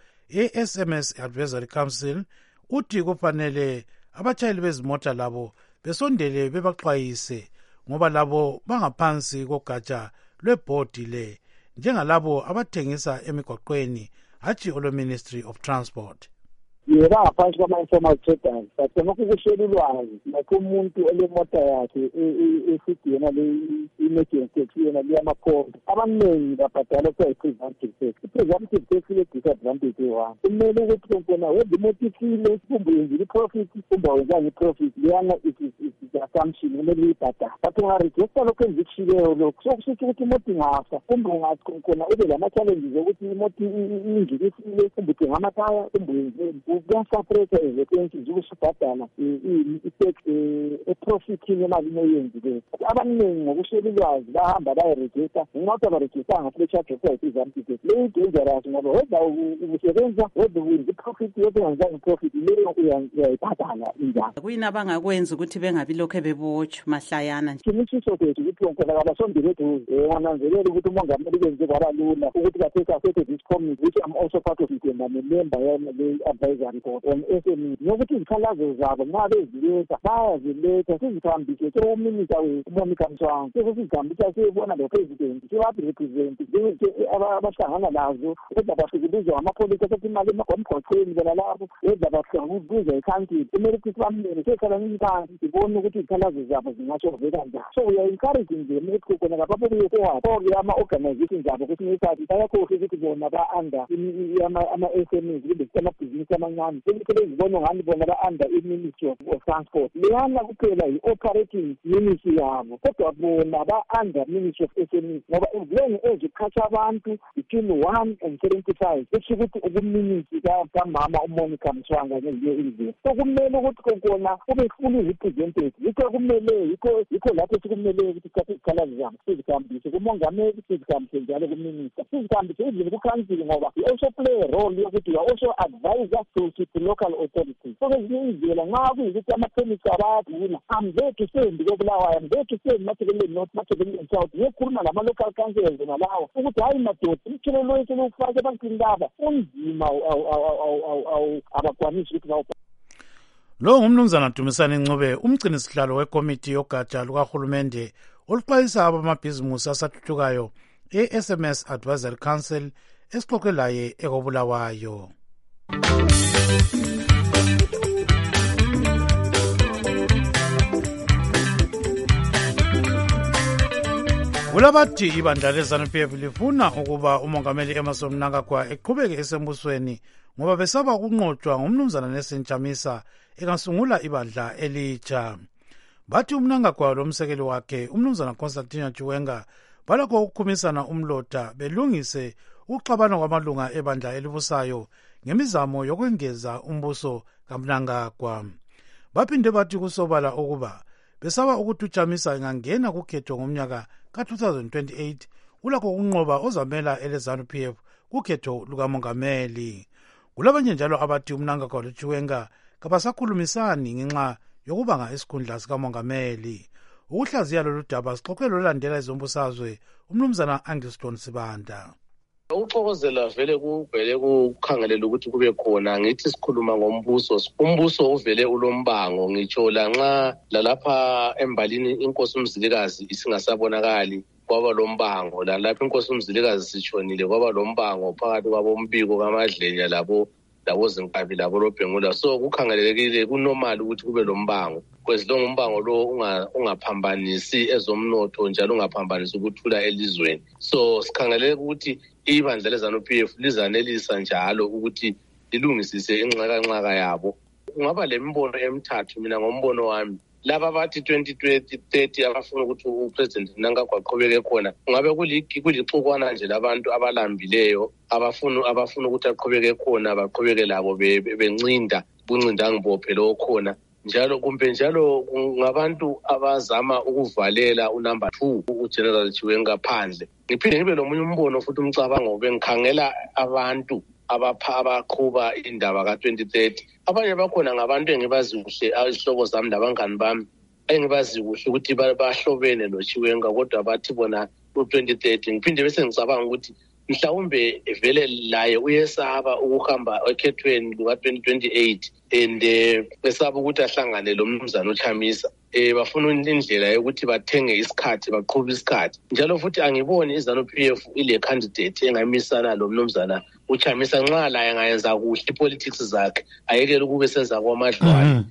eSMS Advisory Council uthi kufanele abatshayeli bezimota labo besondele bebaxwayise ngoba labo bangaphansi kogatsha lwebhodi le njengalabo abathengisa emigwaqweni hatshi olwe-Ministry of Transport. Bangaphansi kwama-informal traders bathenga ukushela ulwazi lakho umuntu olemota yakhe esithi yena le-emergency taxi yena liyamakhomba abaningi babhadala okuthiwa i-presumptive tax. I-presumptive tax ile-disadvantage eyi-one kumele ukuthi kona wenza imoto ifile kumbe uyenzile i-profit kumbe awenzanga i-profit leyana is-assumption kumele uyibhadala but ungarejista lokhu enzikushileyo lokhu sokushuthi ukuthi imoto ingafa kumbe kona ube lama-challenges okuthi imoto injike ifile kumbe udinga amataya kumbe uyenzeni kuyasapreta ezekwensi zokusibhadala i-tax eprofithini emalini oyenzileyo. Abaningi ngokushela ulwazi bahamba bayarejista ngenxa abarejistanga kule charge okuthiwa i-presumptive tax. Leyo i-dangerous ngoba weda ubusebenza weda uwenza i-profit weda ungenzanga i-profit leyo uyayibhadala injalo. Kuyini abangakwenza ukuthi bengabi lokhu bebotshwa mahlayana nje? Imishiso sethu ukuthi khona kabasondele eduze wananzelela ukuthi umongameli kwenze kwaba lula ukuthi bathethe asethe this committee which I'm also part of it and I'm a member le-advisory board on SME nokuthi izikhalazo zabo nxa beziletha bayaziletha sizihambise sewuminisa weMonica Mtshwana sesizihambisa siyebona lo-president sibarepresent abahlangana lazo kodwa bafikelizwa amapholisa sethi imali emagomgoseni bela lapho kodwa bahlanguzwa ikhansili kumele ukuthi bamlele sekhalani phansi sibone ukuthi izikhalazo zabo zingashoveka njani. So we are encouraging them ukuthi khona kababuye sewapho-ke ama-organizations abo kwesinye isikhathi bayakhohlwa ukuthi bona ba-under ama-SMEs kumbe amabhizinisi amancane sebekele zibone ngani bona ba-under i-Ministry of Transport leyana kuphela i-operating ministry yabo kodwa bona ba-under Ministry of SMEs ngoba ezilenge eziqhatsha abantu between 1 and 75 esho ukuthi ukuministry kamama uMonica Mtshwana ngezinye izimo. So kumele ukuthi kona kube fully represented yikho kumele yikho lapho sikumele ukuthi sithathe izikhalazo zabo sizihambise kumongameli sizihambise njalo kuminister sizihambise even kukhansili ngoba we also play a role yokuthi we are also advisor to to local authorities. So kwezinye indlela nxa kuyikuthi amakhemisi abayaduna, I'm there to say ndikobulawayo, I'm there to say Matabeleland North, Matabeleland South, ngiyokhuluma lama-local councils nalawo ukuthi hayi madoda umthelelo wethu lufake ebantwini laba unzima abakwanisi ukuthi bawu. Lo ngumnumzana Dumisani Ncube, umgcini sihlalo wekomiti yogatsha lukahulumende oluxwayisa abamabhizimusi asathuthukayo e-SMS Advisory Council esixoxe laye ekobulawayo. Kulabathi ibandla leZANU-PF lifuna ukuba umongameli Emmerson Mnangagwa eqhubeke esembusweni ngoba besaba ukunqotshwa ngumnumzana Nelson Chamisa engasungula ibandla elitsha. Bathi uMnangagwa lomsekeli wakhe umnumzana Constantine Chiwenga balakho ukukhumisana umlota belungise ukuxabana kwamalunga ebandla elibusayo ngemizamo yokwengeza umbuso kaMnangagwa. Baphinde bathi kusobala ukuba besaba ukuthi uChamisa engangena kukhetho ngomnyaka ka-2028 ulakho ukunqoba ozamela eleZANU-PF kukhetho lukamongameli. Kulabanye njalo abathi uMnangagwa loChiwenga kabasakhulumisani ngenxa yokubanga isikhundla sikamongameli. Ukuhlaziya lolu daba sixoxe lolandela izombusazwe umnumzana Angiston Sibanda. Ukuxokozela vele kuvele kukhangelela ukuthi kube khona ngithi sikhuluma ngombuso. Umbuso uvele ulombango ngitsho lanxa lalapha embalini inkosi uMzilikazi isingasabonakali kwaba lombango, lalapha inkosi uMzilikazi sitshonile kwaba lombango phakathi kwabombiko kaMadlenya labo Zinkabi labo loBhengula. So kukhangelelekile kunormal ukuthi kube lombango. Kwezilongo umbango lo ungaphambanisi ezomnotho njalo ungaphambanisi ukuthula elizweni. So sikhangelele ukuthi ibandla leZANU-PF lizanelisa njalo ukuthi lilungisise inxaka yabo. Kungaba lembono emithathu mina ngombono wami. Laba bathi 2030 abafuna ukuthi uPresident Mnangagwa aqhubeke khona. Kungabe kulixukwana nje labantu abalambileyo abafuna ukuthi aqhubeke khona baqhubeke labo bencinda buncinda ngibophe lo khona. Njalo kumbe njalo ngabantu abazama ukuvalela unumber 2 uGeneral Chiwenga phandle. Ngiphinde ngibe lomunye umbono futhi umcabango bengikhangela abantu abaqhuba indaba ka-2030. Abanye bakhona ngabantu engibazi kuhle izihloko zami labangani bami engibazi kuhle ukuthi bahlobene noChiwenga kodwa bathi bona ku-2030. Ngiphinde bese ngicabanga ukuthi mhlawumbe vele laye uyesaba ukuhamba ekhethweni luka-2028 and besaba ukuthi ahlangane lo mnumzana uChamisa. Bafuna indlela yokuthi bathenge isikhathi baqhube isikhathi. Njalo futhi angiboni iZANU-PF ile candidate engamisana lo mnumzana uChamisa nxa laye angayenza kuhle ipolitics zakhe ayekele ukube senza kwamadlwana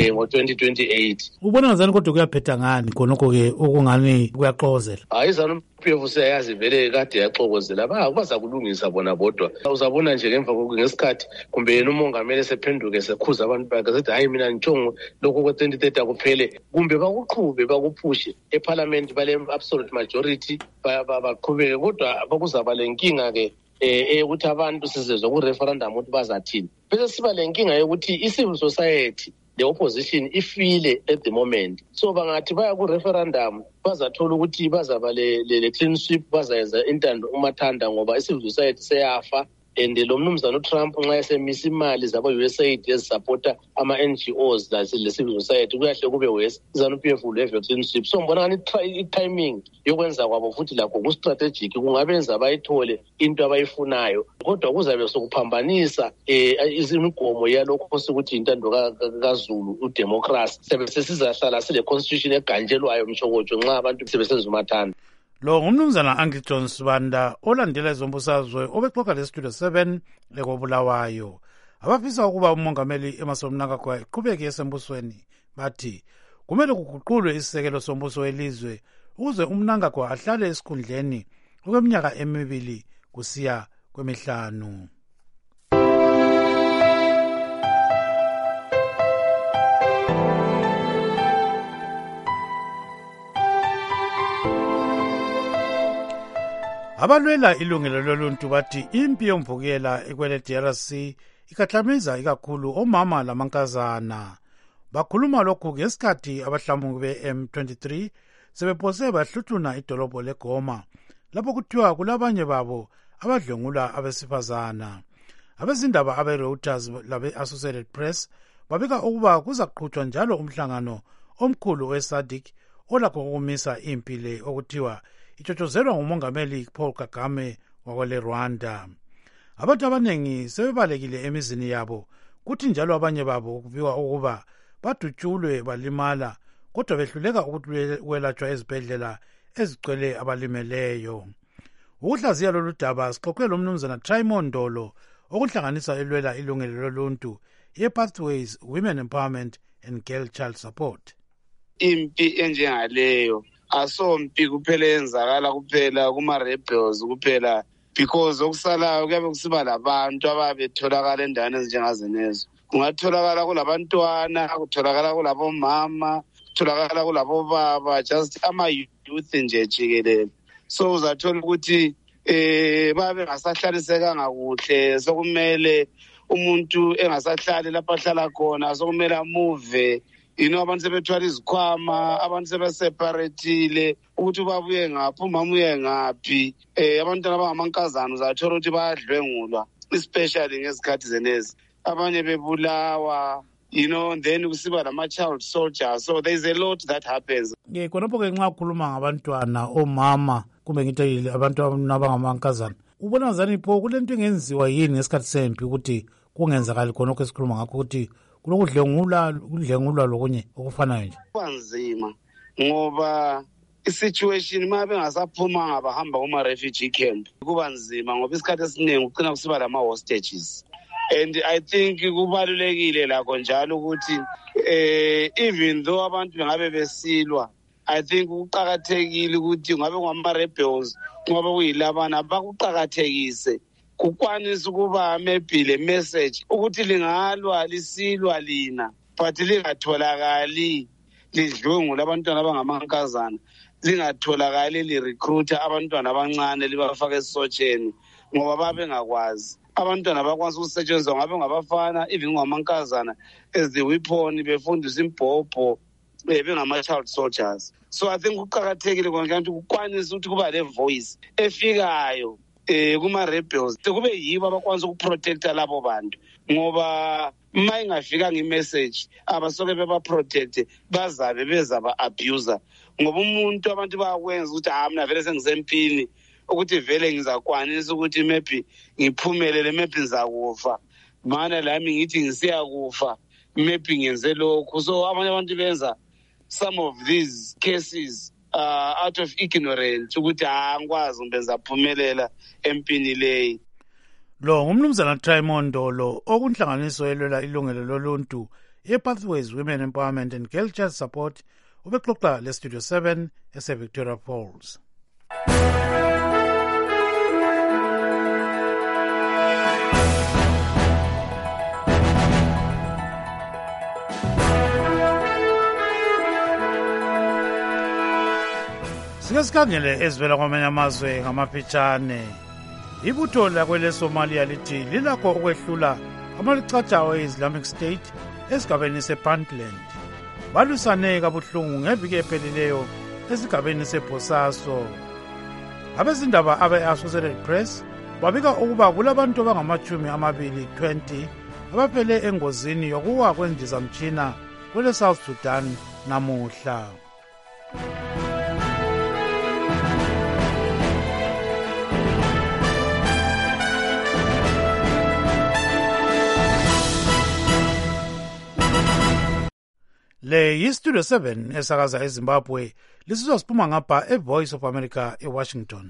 ngo-2028. Ubona ngazani kodwa kuyaphetha ngani khonokho ke okungani kuyaxokozela? Hayi iZANU-PF siyayazi vele kade yaxokozela baza kulungisa bona bodwa. Uzabona nje ngemva ngesikhathi kumbe yena umongameli sephenduke sekhuza abantu bakhe sethi hayi mina ngitshongo lokho ko-2030 akuphele. Kumbe bakuqhube bakuphushe eParliament bale absolute majority baqhubeke kodwa bakuzaba lenkinga ke ukuthi abantu sizezwe ku-referendum ukuthi bazathini. Bese siba lenkinga yokuthi i-civil society the opposition ifile at the moment. So bangathi baya ku-referendum bazathola ukuthi bazaba le clean sweep bazayenza intando umathanda ngoba i-civil society seyafa. And lo mnumzana uTrump nxa esemisa imali zabo-USAID ezisupporta ama-NGOs le-civil society kuyahle kube iZANU-PF uleve clean sweep. So ngibona ngani i-timing yokwenza kwabo futhi lakho ku-strategic kungabenza bayithole into abayifunayo kodwa kuzabe sokuphambanisa imigomo yalokho sokuthi intando kaZulu udemocracy sebese sizahlala sile-constitution eganjelwayo mshokotsho nxa abantu sebesenza umathanda. Lo ngumnumzana Angiston Sibanda olandela izombusazwe obexoxa leStudio 7 ekobulawayo. Abafisa ukuba umongameli Emmerson Mnangagwa eqhubeke esembusweni bathi kumele kuguqulwe isisekelo sombuso welizwe ukuze uMnangagwa ahlale esikhundleni okweminyaka 2 kusiya kwemihlanu. Abalwela ilungelo loluntu bathi impi yomvukela ekwele DRC ikhahlamiza ikakhulu omama lamankazana. Bakhuluma lokhu ngesikhathi abahlamuki be-M23 sebephose bahluthuna idolobho leGoma lapho kuthiwa kulabanye babo abadlwengula abesifazana. abezindaba abe-Reuters labe-Associated Press babika ukuba kuzaqhutshwa njalo umhlangano omkhulu we-SADC olakho ukumisa impi le okuthiwa itshotshozelwa ngumongameli Paul Kagame wakwele Rwanda. Abantu abanengi sebebalekile emizini yabo, kuthi njalo abanye babo kubiwa ukuba badutshulwe balimala, kodwa behluleka ukwelatshwa ezibhedlela ezigcwele abalimeleyo. Ukuhlaziya lolu daba sixoxe lomnumzana Trimon Ndolo okuhlanganisa elwela ilungelo loluntu ye-Pathways Women Empowerment and Girl Child Support. Impi enjengaleyo asompi kuphela yenzakala kuphela kuma-rebels kuphela, because okusalayo kuyabe kusiba labantu ababetholakala endaweni ezinjengazenezo. Kungatholakala kulabantwana, kutholakala kulabomama, kutholakala kulabobaba, just ama-youth nje jikelele. So uzathola ukuthi babe ngasahlalisekanga kuhle, sokumele umuntu engasahlali lapho ahlala khona, sokumele amuve. Abantu sebethwala izikhwama, abantu sebeseparatile ukuthi babuye ngaphi, umama uye ngaphi. Abantwana abangamankazana uzathola ukuthi bayadlwengulwa, especially ngezikhathi zenezi. Abanye bebulawa, then kusiba lama-child soldiers. So there is a lot that happens. Khonapho-ke nxa ukhuluma ngabantwana, omama, kumbe ngithi abantu abangamankazana, ubona ngazani pho kulento engenziwa yini ngesikhathi sempi ukuthi kungenzakali khonokho esikhuluma ngakho ukuthi kulokudlengulwa lokunye okufanayo nje? Kubanzima ngoba i-situation ma bengasaphumanga bahamba kuma-refugee camp, kubanzima ngoba isikhathi esiningi kucina kusiba lama-hostages. And I think kubalulekile lakho njalo ukuthi even though abantu bengabe besilwa, I think kuqakathekile ukuthi ngabe ngama-rebels ngoba kuyilabana bakuqakathekise, kukwanisa ukuba maybe le message ukuthi lingalwa lisilwa lina but lingatholakali lidlwengula abantwana abangamankazana, lingatholakali lirecruiter abantwana abancane libafaka esotsheni ngoba babengakwazi. Abantwana bakwanisa ukusetshenziswa ngabe ngabafana even ngamankazana as the weapon, befundisa imbhobho, bengama-child soldiers. So I think kuqakathekile konke ukuthi kukwanisa ukuthi kuba le voice efikayo kuma-rebels, kube yibo abakwanisa ukuprotecta labo bantu, ngoba ma ingafikanga imessage abasoke bebaprotecte bazabe bezaba-abuser. Ngoba umuntu abantu bayakwenza ukuthi mina vele sengisempini ukuthi vele ngizakwanisa ukuthi maybe ngiphumelele, maybe ngizakufa, mana lami ngithi ngisiyakufa, maybe ngenze lokhu. So abanye abantu benza some of these cases out of ignorance ukuthi angikwazi ngibenza phumelela empini leyi. Lo ngumnumzana Trimon Ndolo okunhlanganiso elwela ilungelo loluntu ye-Pathways Women Empowerment and Girl Child Support, ubexoxa le-Studio 7 ese-Victoria Falls. Sike sikhangele ezivela kwamanye amazwe ngamafitshane. Ibutho lakwele Somalia lithi lilakho ukwehlula amalicatshayo e-Islamic State esigabeni se-Puntland. Balwisane kabuhlungu ngeviki ephelileyo esigabeni se-Bosaso. Abezindaba abe-Associated Press babika ukuba kulabantu abangama-20 abafele engozini yokuwa kwendizamtshina kwele South Sudan namuhla. Le yi-Studio 7 esakaza eZimbabwe, lisizwa siphuma ngapha e-Voice of America eWashington.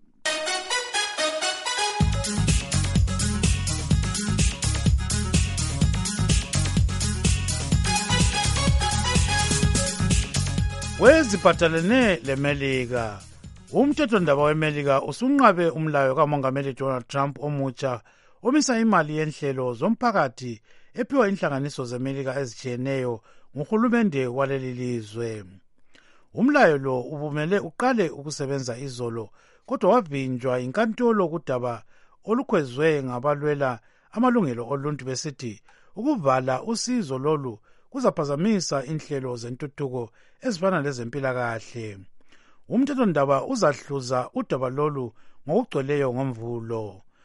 Weziphathelene leMelika, umthethondaba weMelika usunqabe umlayo kaMongameli Donald Trump omutsha omisa imali yenhlelo zomphakathi ephiwa inhlanganiso zeMelika ezitshiyeneyo nguhulumende waleli lizwe. Umlayo lo ubumele uqale ukusebenza izolo, kodwa wavinjwa inkantolo kudaba olukhwezwe ngabalwela amalungelo oluntu besithi ukuvala usizo lolu kuzaphazamisa inhlelo zentuthuko ezifana lezempilakahle. Umthethondaba uzahluza udaba lolu ngokugcweleyo ngomvulo.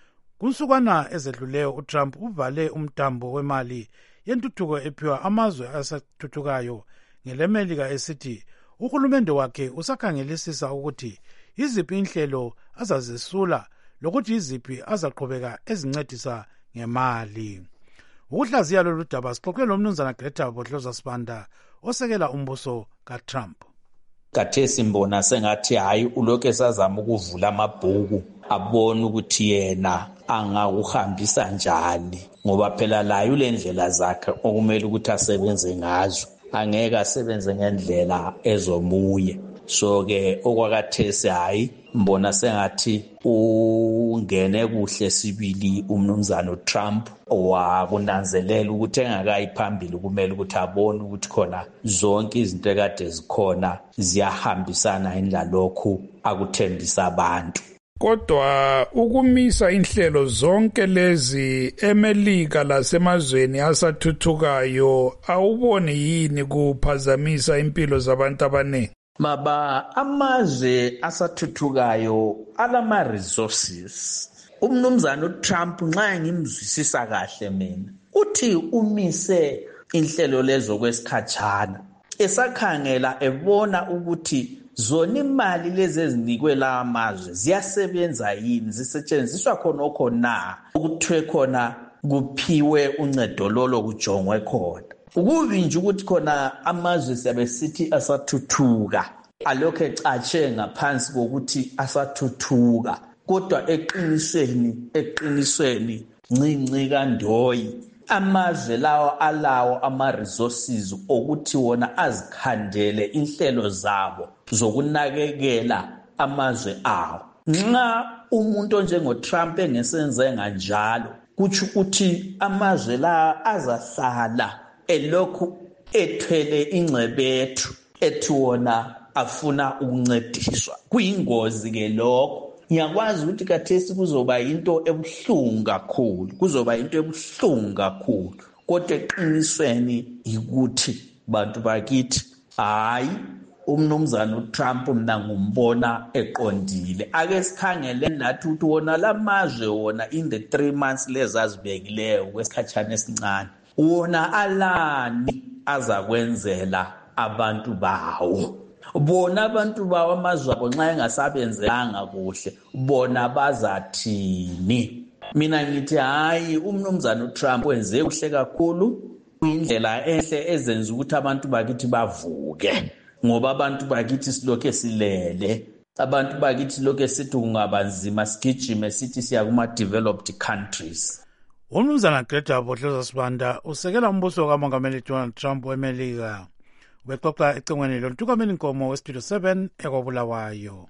Kunsukwana ezedluleyo uTrump uvale umtambo wemali yentuthuko ephiwa amazwe asathuthukayo ngelemelika esithi uhulumende wakhe usakhangelisisa ukuthi yiziphi inhlelo azazisula lokuthi yiziphi azaqhubeka ezincedisa ngemali. Ukuhlaziya lolu daba sixoxe lomnumzana Greta Botloza Sibanda osekela umbuso kaTrump. Kathesi mbona sengathi hayi ulokhu esazama ukuvula amabhuku abona ukuthi yena angawuhambisa njani, ngoba phela layo le ndlela zakhe okumele ukuthi asebenze ngazo, angeke asebenze ngendlela ezomuye. So ke okwakathesi hayi mbona sengathi ungene kuhle sibili umnumzana uTrump wakunanzelela ukuthi engakayi phambili kumele ukuthi abone ukuthi khona zonke izinto ekade zikhona ziyahambisana indlalokhu akuthembisa abantu. Kodwa ukumisa inhlelo zonke lezi eMelika lasemazweni asathuthukayo awuboni yini kuphazamisa impilo zabantu abaningi? Baba, amazwe asathuthukayo alama resources. Umnumzana uTrump nxa ngimzwisisa kahle mina uthi umise inhlelo lezo kwesikhatshana esakhangela ebona ukuthi zona imali lezi ezinikwe la amazwe ziyasebenza yini, zisetshenziswa khonokho na ukuthiwe khona kuphiwe uncedo lolo kujongwe khona. Ukubi nje ukuthi khona amazwe siyabe sithi asathuthuka alokho ecatshe ngaphansi kokuthi asathuthuka, kodwa eqinisweni ncinci kandoyi amazwe lawo alawo ama-resources okuthi wona azikhandele inhlelo zabo zokunakekela amazwe awo. Nxa umuntu onjengoTrump engesenze kanjalo kutsho ukuthi amazwe la azahlala elokhu ethwele ingcebethu ethi wona afuna ukuncediswa. Kuyingozi ke lokho. Ngiyakwazi ukuthi kathesi kuzoba into ebuhlungu kakhulu, kodwa eqinisweni ukuthi bantu bakithi hayi umnumzana uTrump mina ngumbona eqondile. Ake sikhangele nathi ukuthi wona lamazwe wona in the 3 months lezazibekileyo kwesikhatshana esincane wona alani azakwenzela abantu bawo. Bona abantu bawo amazwe abo nxa engasabenzelanga kuhle bona bazathini? Mina ngithi hayi umnumzana uTrump wenze kuhle kakhulu, indlela enhle ezenza ukuthi abantu bakithi bavuke, ngoba abantu bakithi silokho silele, abantu bakithi lokho sithi kungabanzima sigijime sithi siya kuma developed countries. Umnumzana Greta Botloza Sibanda usekela umbuso kaMongameli Donald Trump weMelika. Ubexoxa ecingweni lontukameni inkomo westudio 7 ekwabulawayo.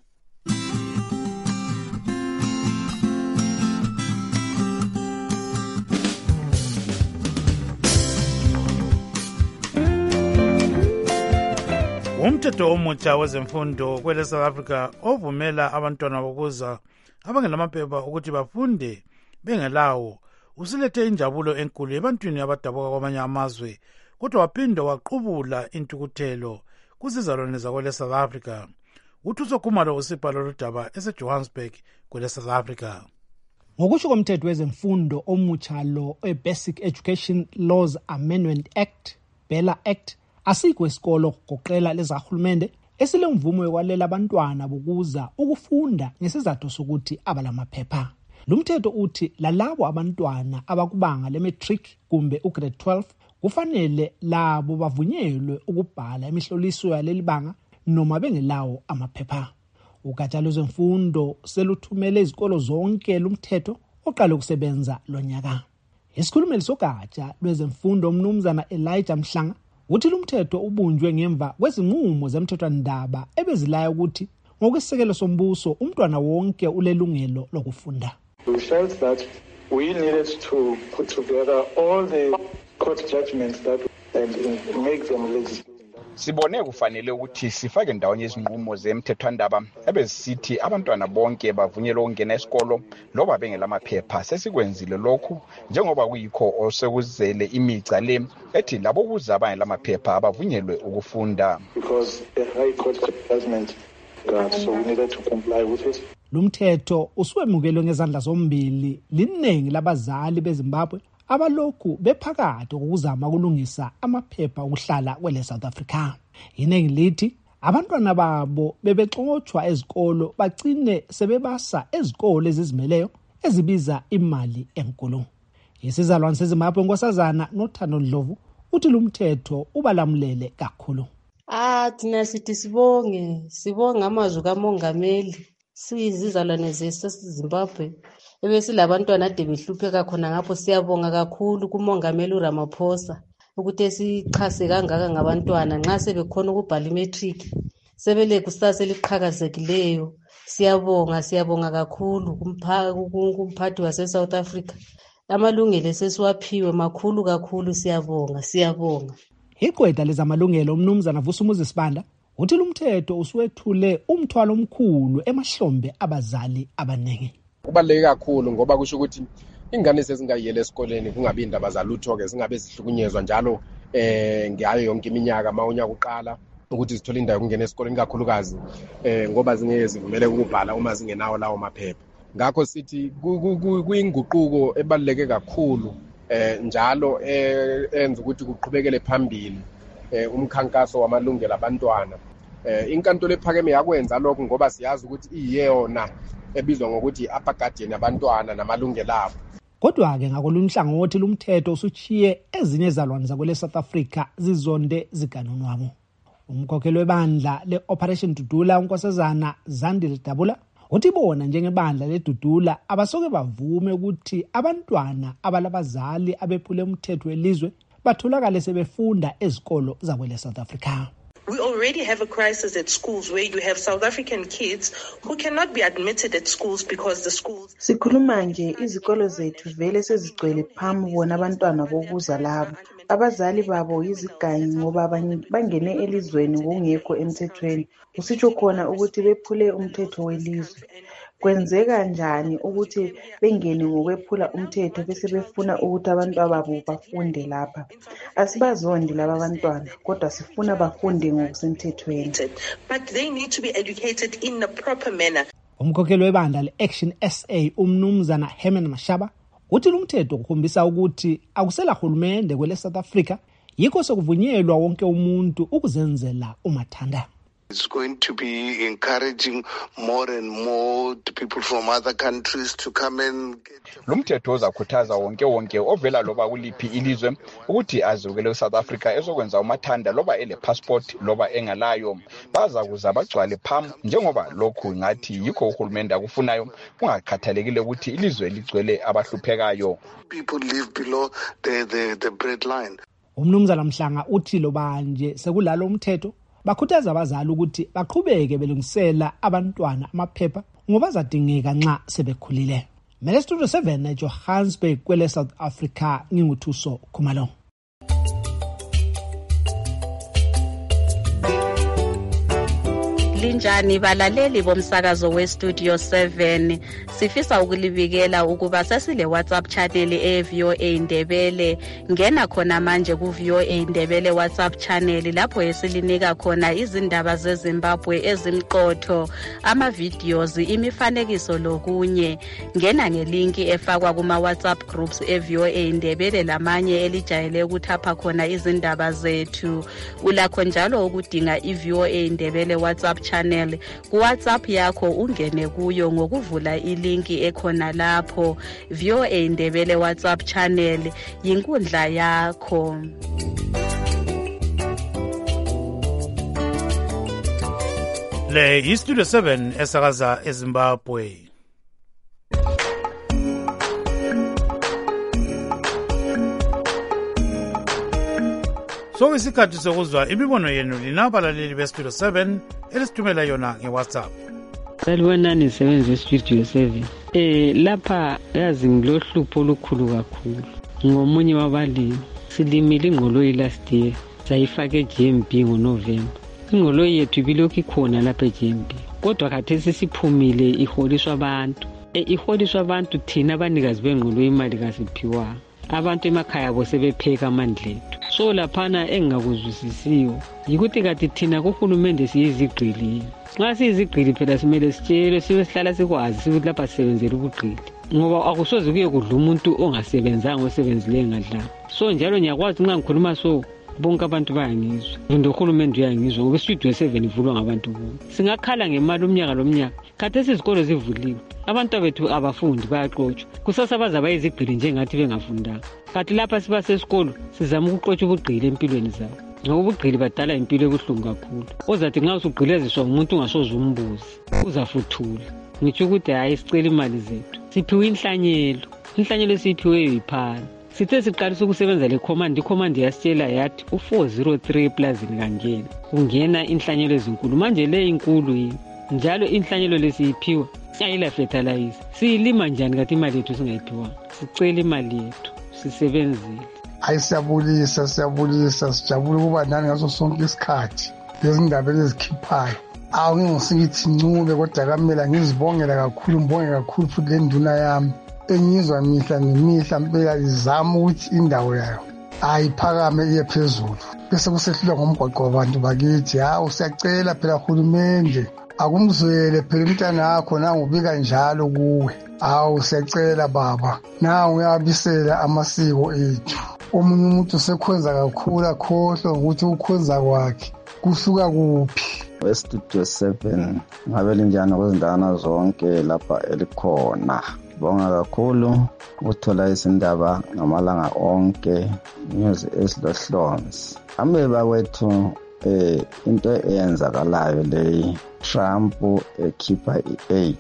Umthetho omutsha wezemfundo kwele South Africa ovumela abantwana bokuza abangelamaphepha ukuthi bafunde bengelawo usilethe injabulo enkulu ebantwini abadabuka kwamanye amazwe, kodwa waphinda waqubula intukuthelo kuzizalwane zakwele South Africa. UThuso Khumalo usipha lolu daba eseJohannesburg kwele South Africa. Ngokusho komthetho wezemfundo omutsha lo Basic Education Laws Amendment Act, Bella Act, asikho isikolo kugoqela lezahulumende esilemvumo yokwalela abantwana bokuza ukufunda ngesizathu sokuthi abalamaphepha. Lumthetho uthi lalabo abantwana abakubanga le-matric kumbe ugrade 12 kufanele labo bavunyelwe ukubhala imihloliso yaleli banga noma bengelawo amaphepha. Ugatsha lwezemfundo seluthumele izikolo zonke lumthetho oqala ukusebenza lonyaka. Isikhulumeli sogatsha lwezemfundo umnumzana Elijah Mhlanga uthi lumthetho ubunjwe ngemva kwezinqumo zemthethwandaba ebezilaya ukuthi ngokwesekelo sombuso umntwana wonke ulelungelo lokufunda. We felt that we needed to put together all the court judgments that and make them legislative. Sibone kufanele ukuthi sifake ndawonye izinqumo zemthethwandaba ebezisithi abantwana bonke bavunyelwe ukungena esikolo loba bengelamaphepha. Sesikwenzile lokhu njengoba kuyikho osekuzele imica le ethi labo kuza abangelamaphepha abavunyelwe ukufunda. Because the high court judgment so we needed to comply with it. Lumthetho usuwemukelwe ngezandla zombili liningi labazali beZimbabwe abalokhu bephakathi kokuzama ukulungisa amaphepha okuhlala kwele South Africa. Iningi lithi abantwana babo bebexotshwa ezikolo bagcine sebebasa ezikolo ezizimeleyo ezibiza imali enkulu. Isizalwane seZimbabwe Nkosazana noThando Ndlovu uthi lumthetho ubalamulele kakhulu. Thina sithi sibonga amazwi kamongameli siyizizalwane zeSizimbabwe ebesilabantwana ade behlupheka khona ngapho siyabonga kakhulu kumongameli uRamaphosa ukuthi sichase kangaka ngabantwana nxa sebekhona ukubhala imatric sebele kusasa eliqhakazekileyo. Siyabonga kakhulu kumphathi wase South Africa. Amalungelo sesiwaphiwe makhulu kakhulu. Siyabonga. Iqhweda lezamalungelo umnumzana Vusumuzi Sibanda uthi lumthetho usuwethule umthwalo omkhulu emahlombe abazali abaningi. Kubaluleke kakhulu ngoba kusho ukuthi ingane sezingayiyela esikoleni kungabi indaba zalutho-ke zingabe zihlukunyezwa njalo ngayo yonke iminyaka mawunyaka uqala ukuthi zithole indawo yokungena esikoleni kakhulukazi ngoba zingeke zivumele ukubhala uma zingenawo lawo maphepha. Ngakho sithi kuyinguquko ebaluleke kakhulu njalo enza ukuthi kuqhubekele phambili umkhankaso wamalungelo abantwana. Inkantolo ephakeme yakwenza lokho ngoba siyazi ukuthi iyona ebizwa ngokuthi upper guardian yabantwana namalungelo abo. Kodwa-ke ngakolunye uhlangothi lumthetho usuchiye ezinye izalwane zakwele South Africa zizonde ziganonwabo. Umkhokheli webandla le-Operation Dudula uNkosazana Zandile Dabula uthi bona njengebandla leDudula abasoke bavume ukuthi abantwana abalabazali abephule umthetho welizwe batholakale sebefunda ezikolo zakwele South Africa. We already have a crisis at schools where you have South African kids who cannot be admitted at schools because the schools... Sikhuluma nje izikolo zethu vele sezigcwele phambi bona abantwana bokuza labo. Abazali babo yiziganyi ngoba bangene elizweni ngokungekho emthethweni. Usitsho khona ukuthi bephule umthetho welizwe. Kwenzeka njani ukuthi bengene ngokwephula umthetho bese befuna ukuthi abantwana babo bafunde lapha? Asibazondi laba abantwana kodwa sifuna bafunde ngokusemthethweni. But they need to be educated in the proper manner. Umkhokheli webandla le-Action SA umnumzana Herman Mashaba uthi lumthetho ukhombisa ukuthi akusela hulumende kwele South Africa yikho sokuvunyelwa wonke umuntu ukuzenzela umathanda. It's going to be encouraging more and more people from other countries to come and get... Lumthetho uzakhuthaza wonke ovela loba kuliphi ilizwe ukuthi azukele South Africa ezokwenza umathanda loba ele passport loba engalayo bazakuza bagcwale phambi njengoba lokhu ngathi yikho uhulumende akufunayo kungakhathalekile ukuthi ilizwe ligcwele abahluphekayo. People live below the breadline. Umnumzana Mhlanga uthi loba nje sekulalo umthetho bakhuthaza abazali ukuthi baqhubeke belungisela abantwana amaphepha ngoba zadingeka nxa sebekhulile. Mele Studio 7 eJohannesburg kwele South Africa nginguthuso Khumalo. Linjani balaleli bomsakazo weStudio 7 sifisa ukulibikela ukuba sesile WhatsApp channel eVOA Indebele. Ngena khona manje kuVOA Indebele WhatsApp channel lapho esilinika khona izindaba zeZimbabwe ezimqotho, ama videos, imifanekiso lokunye. Ngena ngelinki efakwa kuma WhatsApp groups eVOA Indebele lamanye elijayele ukuthapha khona izindaba zethu. Ulakho njalo ukudinga iVOA Indebele WhatsApp channel ku WhatsApp yakho ungene kuyo ngokuvula ilinki ekhona lapho. VOA Indebele WhatsApp channel yinkundla yakho. Le iStudio 7 esakaza eZimbabwe. So isikhathi sokuzwa imibono yenu linabalaleli beStudio 7 elisithumela yona ngeWhatsApp. Salibonani sebenze eStudio 7. Lapha yazi ngilohlupho olukhulu kakhulu. Ngomunye wabalimi silimile ingqoloyi last year sayifaka eGMB ngoNovember. Ingqoloyi yethu ibilokhu ikhona lapha eGMB. Kodwa khathesi siphumile iholiswa abantu. Iholiswa abantu thina abanikazi bengqoloyi imali kasiphiwa. Abantu emakhaya abo sebepheka amandlethu. So laphana engakuzwisisiyo yikuthi kathi thina kuhulumende siyizigqili Nxa siyizigqili phela simele sitshelwe sibe sihlala sikwazi ukuthi lapha sisebenzela ubugqili, ngoba akusoze kuye kudla umuntu ongasebenzanga osebenzileyo ngadlanga. So njalo ngiyakwazi nxa ngikhuluma so bonke abantu bayangizwa, uhulumende uyangizwa ngoba istudio 7 ivulwa ngabantu bonke. Singakhala ngemali umnyaka lomnyaka, khathesi izikolo zivuliwe, abantu bethu abafundi bayaqotshwa, kusasa bazaba yizigqili njengathi bengafundanga. Kanti lapha siba sesikolo sizama ukuqotshwa ubugqili empilweni zabo, ngoba ubugqili badala impilo ebuhlungu kakhulu. Ozathi nxa usugqileziswa umuntu ungasoze umbuzi uzafuthula. Ngitsho ukuthi hayi sicela imali zethu, siphiwe inhlanyelo esiyiphiweyo yiphana. Sithe siqalisa ukusebenza le command yasitshela yathi u403 eplazini kangena kungena inhlanyelo ezinkulu. Manje le inkulu yini njalo inhlanyelo lesiyiphiwa ayila fertilizer, siyilima njani kathi imali yethu singayiphiwanga? Sicela imali yethu sisebenzile. Hayi siyabulisa sijabule ukuba nani ngaso sonke isikhathi lezi ndaba ezikhiphayo. Ngingosikithi ncube kodwa kamela ngizibongela kakhulu, ngibonge kakhulu futhi le nduna yami engizwa mihla nemihla mpela izama ukuthi indawo yayo ayiphakame iye phezulu, bese kusehlulwa ngomgwaqo wabantu bakithi. Siyacela phela hulumende akumzwele phela umntana wakho nangubika njalo kuwe. Siyacela baba, nawe uyabisela amasiko ethu. Omunye umuntu sekhwenza kakhulu akhohlwa ukuthi ukhwenza kwakhe kusuka kuphi. Studio 7 ngabe linjani kwezindawana zonke lapha elikhona. Bonga kakhulu ukuthola izindaba ngamalanga onke, news esilohlonzi. Ameba kwethu into eyenzakalayo leyi, Trump ekhipha i-8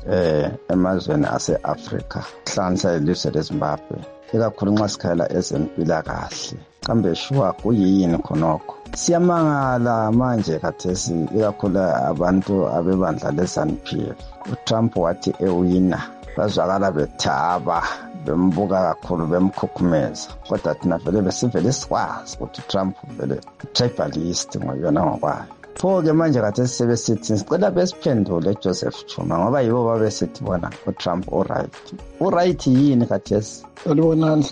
emazweni ase-Afrika hlanza ilizwe leZimbabwe, ikakhulu nxa sikhala ezempilakahle. Kambe shuwa kuyini khonokho? Siyamangala manje khathesi, ikakhulu abantu abebandla leZANU-PF. uTrump wathi ewina bazwakala bethaba bembuka kakhulu bemkhukhumeza, kodwa thina vele sikwazi ukuthi uTrump vele tribalist ngoyona ngokwayo. Pho-ke manje khathesi sebesithi sicela besiphendule Joseph Chuma ngoba yibo babesithi bona uTrump uright yini khathesi? Salibonani.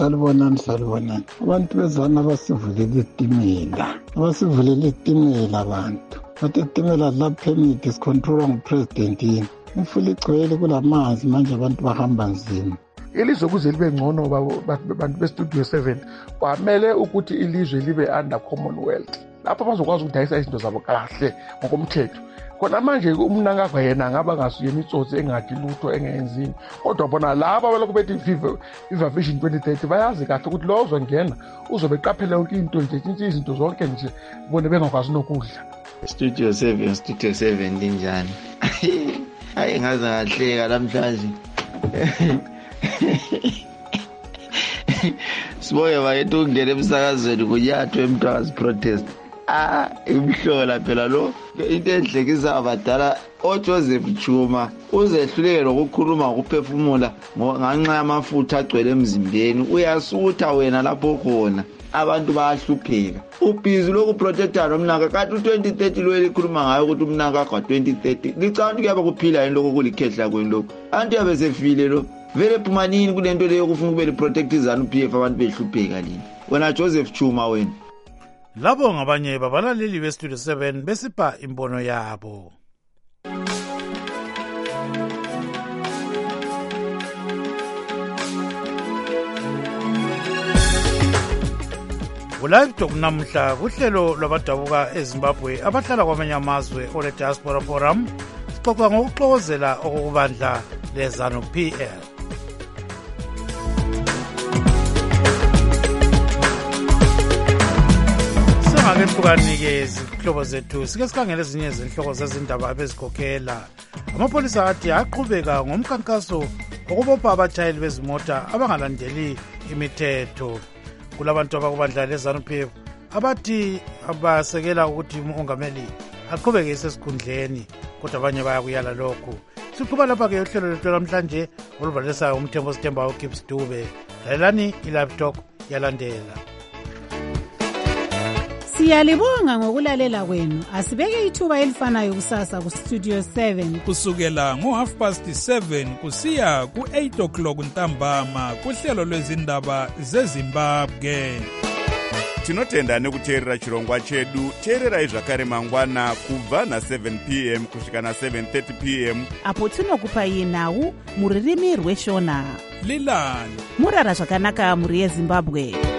Abantu bezana basivulele itimela abantu. Bathi itimela la permit is controlled ngupresident yini. Imfula igcwele kulamanzi manje abantu bahamba nzima. Ilizwe kuze libe ngcono bantu bestudio 7 kwamele ukuthi ilizwe libe under Commonwealth, lapho bazokwazi ukudayisa izinto zabo kahle ngokomthetho. Khona manje umnangagwa yena ngaba ngasuyena itsotsi engathi lutho engenzini, kodwa bona laba balokhu bethi Viva Vision 2030 bayazi kahle ukuthi lo ozongena uzobeqaphela yonke into nje, izinto zonke nje bone bengakwazi nokudla. Studio 7 linjani? Hayi ngaze ngahleka namhlanje. Siboye bayethu ungena emsakazweni kunyathwe emntwakazi protest. Imhlola phela lo into enhlekisa abadala oJoseph Chuma uzehluleke lokukhuluma ngokuphefumula nganxa yamafutha agcwele emzimbeni. Uyasutha wena lapho khona, abantu bayahlupheka. Ubhizi lokuprotecta nomnaka kanti u2030 lo elikhuluma ngayo ukuthi umnaka ka2030 licanga kuyaba kuphila yini lokho kulikhehla kweni lokho. Antu yabe sefile lo vele phumanini kulento leyo kufuna kube liprotect iZANU-PF abantu behlupheka lini. Wena Joseph Chuma wena. Labo ngabanye babalaleli bestudio 7 besipha imbono yabo. Ulive Talk namhla kuhlelo lwabadabuka eZimbabwe abahlala kwamanye amazwe ole Diaspora Forum sixoxa ngokuxokozela okubandla leZANU-PF. Singakehlukanike izihlobo zethu sike sikhangele ezinye izinhloko zezindaba abezikhokhela. Amapolisa athi aqhubeka ngomkhankaso okubopha abatshayeli bezimota abangalandeli imithetho. Kulabantu abakubandla leZANU-PF abathi abasekela ukuthi umongameli aqhubeke esesikhundleni, kodwa abanye bayakuyala lokhu. Siqhuba lapha-ke uhlelo lethu namhlanje oluvalisayo umthembo Sithemba uGibbs Dube. Lalelani iLive Talk yalandela. Siyalibonga ngokulalela kwenu. Asibeke ithuba elifanayo kusasa kuStudio 7 kusukela ngo7:30 kusiya ku8 o'clock ntambama kuhlelo lwezindaba zeZimbabwe. tinotenda nekuteerera chirongwa chedu. teererai zvakare mangwana kubva na7 p.m. kusvika na7:30 p.m. apo tinokupai nhau muririmi rweshona. lilani murara zvakanaka mhuri yezimbabwe.